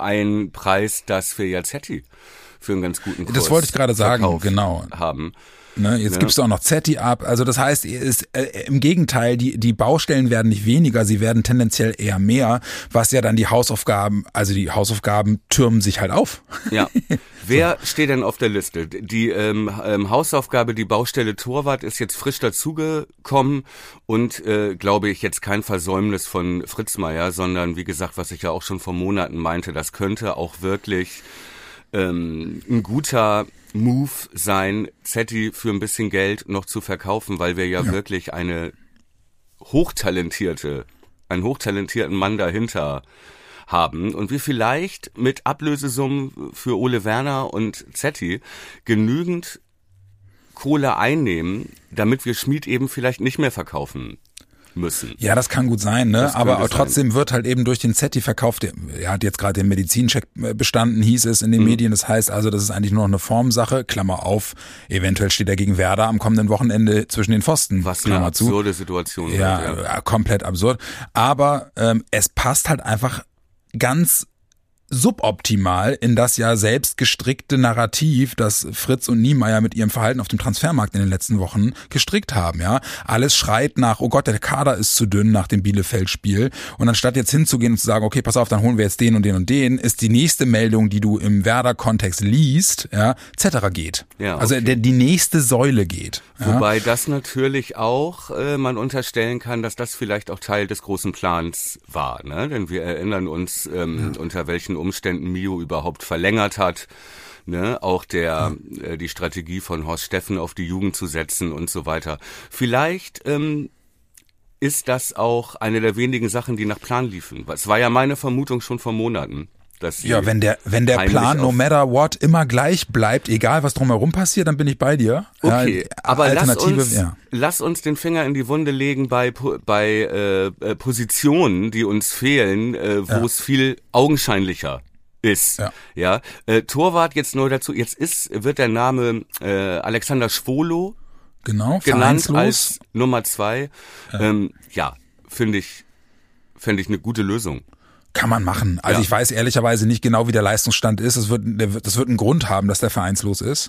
[SPEAKER 3] einpreist, dass wir jetzt Hetty für einen ganz guten Kurs
[SPEAKER 2] das wollte ich gerade sagen, genau.
[SPEAKER 3] haben.
[SPEAKER 2] Ne, jetzt gibst du auch noch Zetti ab. Also das heißt, im Gegenteil, die Baustellen werden nicht weniger, sie werden tendenziell eher mehr, was ja dann die Hausaufgaben türmen sich halt auf.
[SPEAKER 3] Ja. Wer steht denn auf der Liste? Die Hausaufgabe, die Baustelle Torwart ist jetzt frisch dazugekommen und glaube ich jetzt kein Versäumnis von Fritz Meier, sondern wie gesagt, was ich ja auch schon vor Monaten meinte, das könnte auch wirklich ein guter Move sein, Zetti für ein bisschen Geld noch zu verkaufen, weil wir ja wirklich einen hochtalentierten Mann dahinter haben und wir vielleicht mit Ablösesummen für Ole Werner und Zetti genügend Kohle einnehmen, damit wir Schmid eben vielleicht nicht mehr verkaufen müssen.
[SPEAKER 2] Ja, das kann gut sein, ne? Aber trotzdem wird halt eben durch den Zetti-Verkauf, er hat jetzt gerade den Medizincheck bestanden, hieß es in den Medien. Das heißt also, das ist eigentlich nur noch eine Formsache, Klammer auf, eventuell steht er gegen Werder am kommenden Wochenende zwischen den Pfosten.
[SPEAKER 3] Was eine absurde Situation wird.
[SPEAKER 2] Ja, komplett absurd. Aber es passt halt einfach ganz suboptimal in das ja selbst gestrickte Narrativ, das Fritz und Niemeyer mit ihrem Verhalten auf dem Transfermarkt in den letzten Wochen gestrickt haben, ja. Alles schreit nach, oh Gott, der Kader ist zu dünn nach dem Bielefeld-Spiel. Und anstatt jetzt hinzugehen und zu sagen, okay, pass auf, dann holen wir jetzt den und den und den, ist die nächste Meldung, die du im Werder-Kontext liest, ja, Zetterer geht. Ja, okay. Also die nächste Säule geht. Ja?
[SPEAKER 3] Wobei das natürlich auch man unterstellen kann, dass das vielleicht auch Teil des großen Plans war, ne? Denn wir erinnern uns, unter welchen Umständen Mio überhaupt verlängert hat, ne, auch die Strategie von Horst Steffen auf die Jugend zu setzen und so weiter. Vielleicht ist das auch eine der wenigen Sachen, die nach Plan liefen. Es war ja meine Vermutung schon vor Monaten.
[SPEAKER 2] Ja, wenn der Plan no matter what immer gleich bleibt, egal was drumherum passiert, dann bin ich bei dir.
[SPEAKER 3] Okay, aber lass uns den Finger in die Wunde legen bei Positionen, die uns fehlen, wo es viel augenscheinlicher ist. Ja. Torwart jetzt neu dazu. Wird der Name Alexander Schwolo genannt als Nummer 2. Fände ich eine gute Lösung.
[SPEAKER 2] Kann man machen. Also ich weiß ehrlicherweise nicht genau, wie der Leistungsstand ist. Das wird einen Grund haben, dass der vereinslos ist.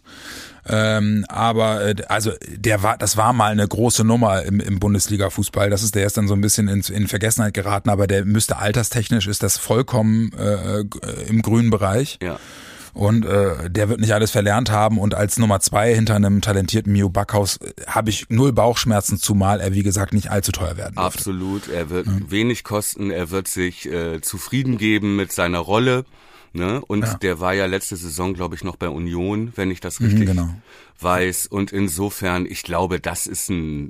[SPEAKER 2] Aber das war mal eine große Nummer im Bundesliga-Fußball. Der ist dann so ein bisschen in Vergessenheit geraten, aber der müsste alterstechnisch ist das vollkommen im grünen Bereich. Ja. Und der wird nicht alles verlernt haben und als Nummer 2 hinter einem talentierten Mio Backhaus habe ich null Bauchschmerzen, zumal er wie gesagt nicht allzu teuer werden dürfte.
[SPEAKER 3] Absolut, er wird wenig kosten, er wird sich zufrieden geben mit seiner Rolle, ne? Und der war ja letzte Saison, glaube ich, noch bei Union, wenn ich das richtig weiß. Und insofern, ich glaube, das ist ein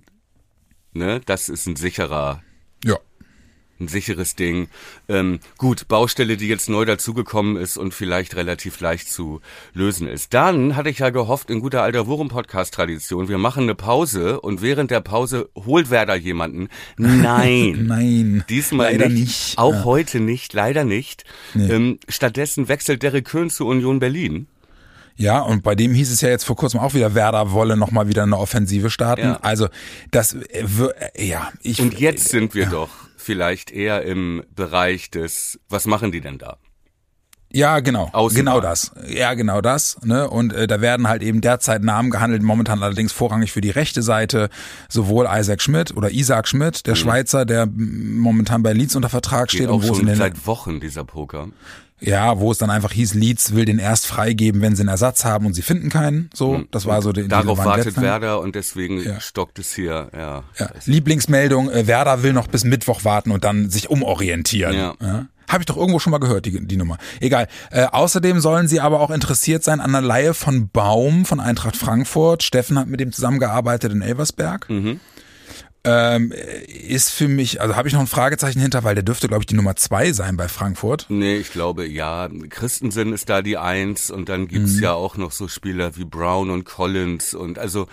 [SPEAKER 3] sicherer. Ja. Ein sicheres Ding. Gut, Baustelle, die jetzt neu dazugekommen ist und vielleicht relativ leicht zu lösen ist. Dann hatte ich ja gehofft, in guter alter Wurm-Podcast-Tradition, wir machen eine Pause und während der Pause holt Werder jemanden. Nein.
[SPEAKER 2] Nein.
[SPEAKER 3] Diesmal
[SPEAKER 2] leider nicht.
[SPEAKER 3] Auch heute nicht, leider nicht. Nee. Stattdessen wechselt Derek Köhn zu Union Berlin.
[SPEAKER 2] Ja, und bei dem hieß es ja jetzt vor kurzem auch wieder, Werder wolle nochmal wieder eine Offensive starten. Ja. Also,
[SPEAKER 3] und jetzt sind wir doch vielleicht eher im Bereich des, was machen die denn da?
[SPEAKER 2] Ja, genau. Genau das. Ja, genau das. Ne? Und da werden halt eben derzeit Namen gehandelt, momentan allerdings vorrangig für die rechte Seite, sowohl Isaac Schmidt, der Schweizer, der momentan bei Leeds unter Vertrag steht.
[SPEAKER 3] Und wo schon seit Wochen dieser Poker.
[SPEAKER 2] Ja, wo es dann einfach hieß, Leeds will den erst freigeben, wenn sie einen Ersatz haben und sie finden keinen. So, das war so
[SPEAKER 3] darauf wartet Werder und deswegen stockt es hier. Ja.
[SPEAKER 2] Lieblingsmeldung: Werder will noch bis Mittwoch warten und dann sich umorientieren. Ja. Habe ich doch irgendwo schon mal gehört, die Nummer. Egal. Außerdem sollen sie aber auch interessiert sein an einer Leihe von Baum von Eintracht Frankfurt. Steffen hat mit dem zusammengearbeitet in Elversberg. Ist für mich, also habe ich noch ein Fragezeichen hinter, weil der dürfte, glaube ich, die Nummer 2 sein bei Frankfurt.
[SPEAKER 3] Nee, ich glaube, ja. Christensen ist da die 1 und dann gibt's ja auch noch so Spieler wie Brown und Collins und also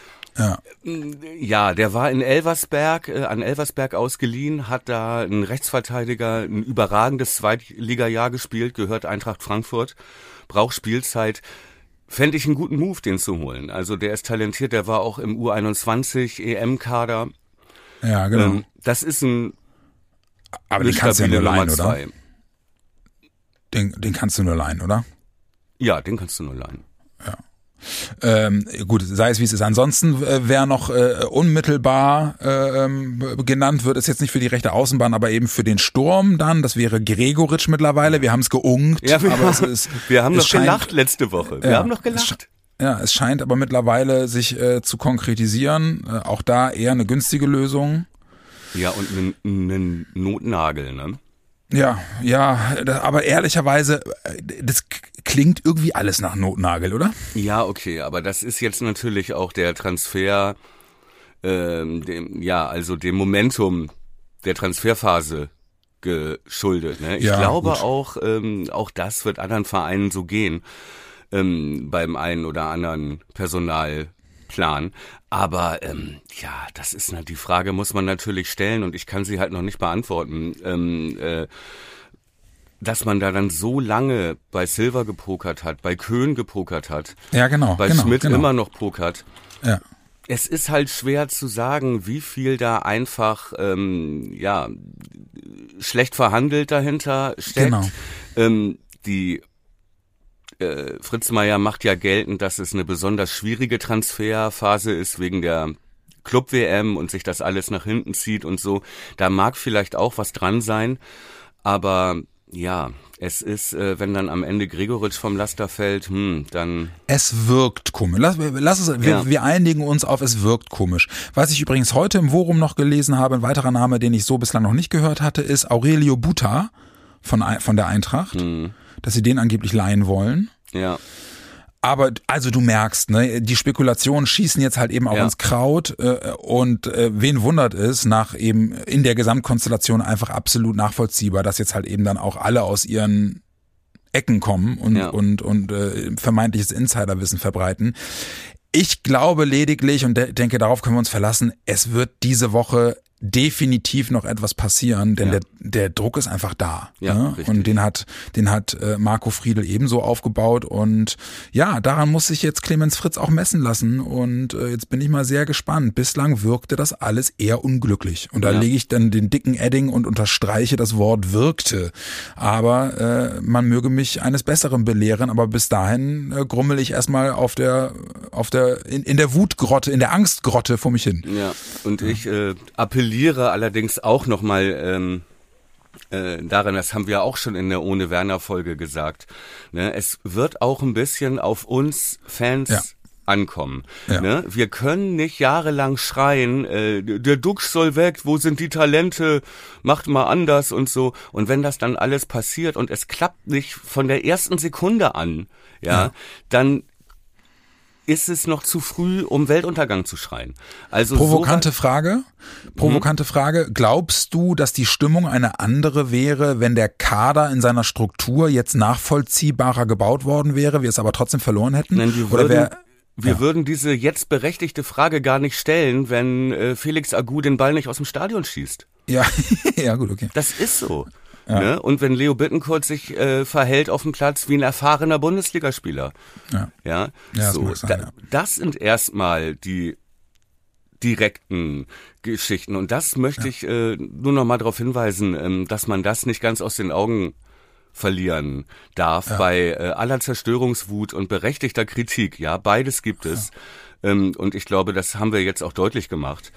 [SPEAKER 3] ja, der war in Elversberg, an Elversberg ausgeliehen, hat da einen Rechtsverteidiger, ein überragendes Zweitliga-Jahr gespielt, gehört Eintracht Frankfurt, braucht Spielzeit. Fände ich einen guten Move, den zu holen. Also der ist talentiert, der war auch im U21 EM-Kader.
[SPEAKER 2] Ja, genau.
[SPEAKER 3] Das ist ein
[SPEAKER 2] aber den kannst du ja nur leihen, oder? Den kannst du nur leihen, oder?
[SPEAKER 3] Ja, den kannst du nur leihen.
[SPEAKER 2] Ja. Gut, sei es wie es ist. Ansonsten, wer noch unmittelbar genannt wird, ist jetzt nicht für die rechte Außenbahn, aber eben für den Sturm dann. Das wäre Gregoritsch mittlerweile. Wir haben es geungt.
[SPEAKER 3] Ja,
[SPEAKER 2] aber
[SPEAKER 3] wir haben noch gelacht letzte Woche. Wir haben noch gelacht.
[SPEAKER 2] Es scheint aber mittlerweile sich zu konkretisieren. Auch da eher eine günstige Lösung.
[SPEAKER 3] Ja, und einen Notnagel, ne?
[SPEAKER 2] Ja, aber ehrlicherweise, das klingt irgendwie alles nach Notnagel, oder?
[SPEAKER 3] Ja, okay, aber das ist jetzt natürlich auch der Transfer, dem Momentum der Transferphase geschuldet. Ne? Ich glaube auch das wird anderen Vereinen so gehen, beim einen oder anderen Personalplan. Aber das ist die Frage, muss man natürlich stellen und ich kann sie halt noch nicht beantworten. Dass man da dann so lange bei Silva gepokert hat, bei Köhn gepokert hat, bei Schmidt immer noch pokert.
[SPEAKER 2] Ja.
[SPEAKER 3] Es ist halt schwer zu sagen, wie viel da einfach schlecht verhandelt dahinter steckt.
[SPEAKER 2] Genau.
[SPEAKER 3] Die Fritz Meier macht ja geltend, dass es eine besonders schwierige Transferphase ist wegen der Club-WM und sich das alles nach hinten zieht und so. Da mag vielleicht auch was dran sein, aber ja, es ist, wenn dann am Ende Gregoritsch vom Laster fällt, dann...
[SPEAKER 2] Es wirkt komisch. Wir einigen uns auf, es wirkt komisch. Was ich übrigens heute im Forum noch gelesen habe, ein weiterer Name, den ich so bislang noch nicht gehört hatte, ist Aurelio Buta von der Eintracht, dass sie den angeblich leihen wollen.
[SPEAKER 3] Ja.
[SPEAKER 2] Aber also du merkst, ne, die Spekulationen schießen jetzt halt eben auch ins Kraut und wen wundert es, nach eben in der Gesamtkonstellation einfach absolut nachvollziehbar, dass jetzt halt eben dann auch alle aus ihren Ecken kommen und vermeintliches Insiderwissen verbreiten. Ich glaube lediglich und denke, darauf können wir uns verlassen, es wird diese Woche definitiv noch etwas passieren, denn der Druck ist einfach da.
[SPEAKER 3] Ja,
[SPEAKER 2] ne? Und den hat Marco Friedl ebenso aufgebaut und ja, daran muss sich jetzt Clemens Fritz auch messen lassen und jetzt bin ich mal sehr gespannt. Bislang wirkte das alles eher unglücklich und da lege ich dann den dicken Edding und unterstreiche das Wort wirkte. Aber man möge mich eines Besseren belehren, aber bis dahin grummel ich erstmal in der Wutgrotte, in der Angstgrotte vor mich hin.
[SPEAKER 3] Ja, und ich appelliere allerdings auch nochmal daran, das haben wir auch schon in der Ohne Werner Folge gesagt, ne? Es wird auch ein bisschen auf uns Fans ankommen.
[SPEAKER 2] Ja.
[SPEAKER 3] Ne? Wir können nicht jahrelang schreien, der Duxch soll weg, wo sind die Talente, macht mal anders und so. Und wenn das dann alles passiert und es klappt nicht von der ersten Sekunde an, dann ist es noch zu früh, um Weltuntergang zu schreien. Also
[SPEAKER 2] Provokante Frage. Glaubst du, dass die Stimmung eine andere wäre, wenn der Kader in seiner Struktur jetzt nachvollziehbarer gebaut worden wäre, wir es aber trotzdem verloren hätten?
[SPEAKER 3] Nein, wir würden diese jetzt berechtigte Frage gar nicht stellen, wenn Felix Agu den Ball nicht aus dem Stadion schießt.
[SPEAKER 2] Ja, ja gut, okay.
[SPEAKER 3] Das ist so. Ja. Ne? Und wenn Leo Bittencourt sich verhält auf dem Platz wie ein erfahrener Bundesligaspieler. Ja, so, das sind erstmal die direkten Geschichten. Und das möchte ich nur noch mal darauf hinweisen, dass man das nicht ganz aus den Augen verlieren darf bei aller Zerstörungswut und berechtigter Kritik. Ja, beides gibt es. Und ich glaube, das haben wir jetzt auch deutlich gemacht,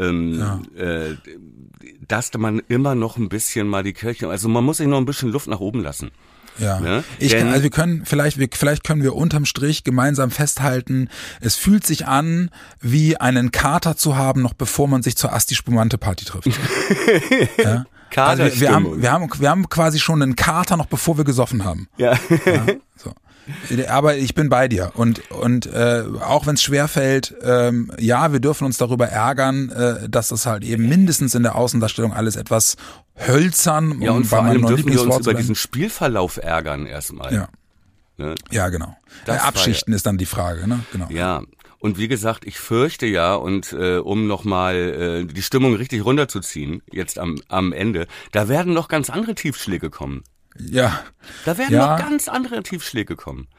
[SPEAKER 3] dass man immer noch ein bisschen mal die Kirche, also man muss sich noch ein bisschen Luft nach oben lassen.
[SPEAKER 2] Ja, ne? Wir können vielleicht können wir unterm Strich gemeinsam festhalten, es fühlt sich an, wie einen Kater zu haben, noch bevor man sich zur Asti-Spumante-Party trifft. Ja? Also wir haben quasi schon einen Kater, noch bevor wir gesoffen haben.
[SPEAKER 3] Ja.
[SPEAKER 2] So. Aber ich bin bei dir und auch wenn es schwerfällt, wir dürfen uns darüber ärgern, dass das halt eben mindestens in der Außendarstellung alles etwas hölzern.
[SPEAKER 3] Ja, und vor allem dürfen wir uns über diesen Spielverlauf ärgern erstmal.
[SPEAKER 2] Ja, ne? Ja, genau. Abschichten ist dann die Frage, ne? Genau.
[SPEAKER 3] Ja. Und wie gesagt, ich fürchte und um nochmal die Stimmung richtig runterzuziehen, jetzt am Ende, da werden noch ganz andere Tiefschläge kommen.
[SPEAKER 2] Ja.
[SPEAKER 3] Da werden noch ganz andere Tiefschläge kommen.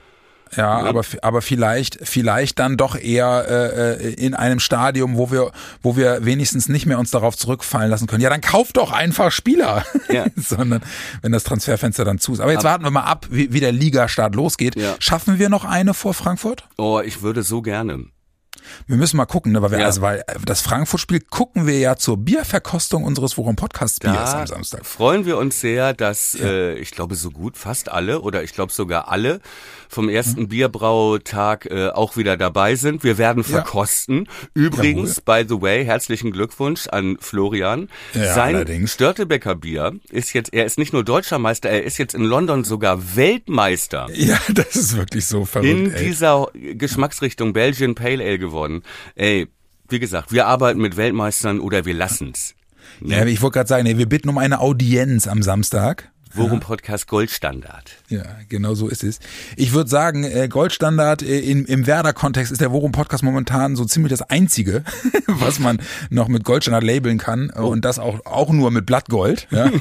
[SPEAKER 2] Ja, ja. Aber vielleicht dann doch eher in einem Stadium, wo wir wenigstens nicht mehr uns darauf zurückfallen lassen können. Ja, dann kauf doch einfach Spieler. Ja. Sondern wenn das Transferfenster dann zu ist. Aber jetzt warten wir mal ab, wie der Ligastart losgeht. Ja. Schaffen wir noch eine vor Frankfurt?
[SPEAKER 3] Oh, ich würde so gerne.
[SPEAKER 2] Wir müssen mal gucken, ne, weil das Frankfurt-Spiel gucken wir ja zur Bierverkostung unseres Worum-Podcast-Biers am Samstag.
[SPEAKER 3] Freuen wir uns sehr, dass ich glaube so gut fast alle oder ich glaube sogar alle vom ersten Bierbrautag auch wieder dabei sind. Wir werden verkosten. Übrigens, by the way, herzlichen Glückwunsch an Florian.
[SPEAKER 2] Ja,
[SPEAKER 3] sein Störtebeker Bier ist jetzt, er ist nicht nur Deutscher Meister, er ist jetzt in London sogar Weltmeister.
[SPEAKER 2] Ja, das ist wirklich so verrückt.
[SPEAKER 3] In dieser Geschmacksrichtung Belgian Pale Ale geworden. Ey, wie gesagt, wir arbeiten mit Weltmeistern oder wir lassen's.
[SPEAKER 2] Ne? Ja, ich wollte gerade sagen, wir bitten um eine Audienz am Samstag.
[SPEAKER 3] Worum Podcast Goldstandard.
[SPEAKER 2] Ja, genau so ist es. Ich würde sagen, Goldstandard im Werder-Kontext ist der Worum Podcast momentan so ziemlich das Einzige, was man noch mit Goldstandard labeln kann und das auch nur mit Blattgold. Ja.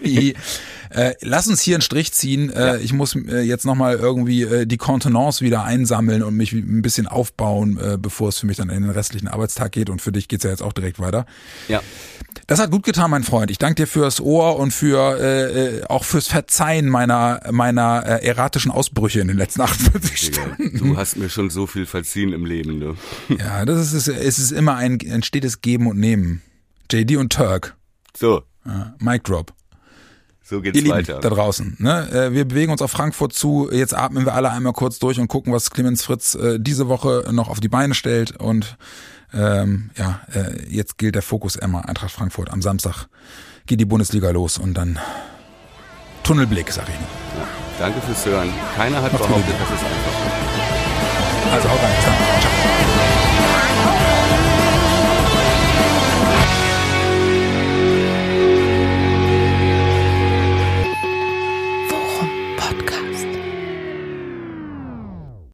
[SPEAKER 2] Lass uns hier einen Strich ziehen. Ich muss jetzt nochmal irgendwie die Kontenance wieder einsammeln und mich ein bisschen aufbauen, bevor es für mich dann in den restlichen Arbeitstag geht und für dich geht's ja jetzt auch direkt weiter. Ja. Das hat gut getan, mein Freund. Ich danke dir fürs Ohr und für auch fürs Verzeihen meiner erratischen Ausbrüche in den letzten 48 Stunden.
[SPEAKER 3] Du hast mir schon so viel verziehen im Leben, ne?
[SPEAKER 2] Ja, es ist immer ein stetes Geben und Nehmen. JD und Turk.
[SPEAKER 3] So.
[SPEAKER 2] Mic Drop.
[SPEAKER 3] So geht's
[SPEAKER 2] Ihr
[SPEAKER 3] weiter.
[SPEAKER 2] Lieben da draußen. Ne? Wir bewegen uns auf Frankfurt zu. Jetzt atmen wir alle einmal kurz durch und gucken, was Clemens Fritz diese Woche noch auf die Beine stellt. Und jetzt gilt der Fokus immer Eintracht Frankfurt. Am Samstag geht die Bundesliga los und dann Tunnelblick, sag ich noch.
[SPEAKER 3] Ja, danke fürs Hören. Keiner hat behauptet, dass es einfach ist.
[SPEAKER 2] Also auch rein.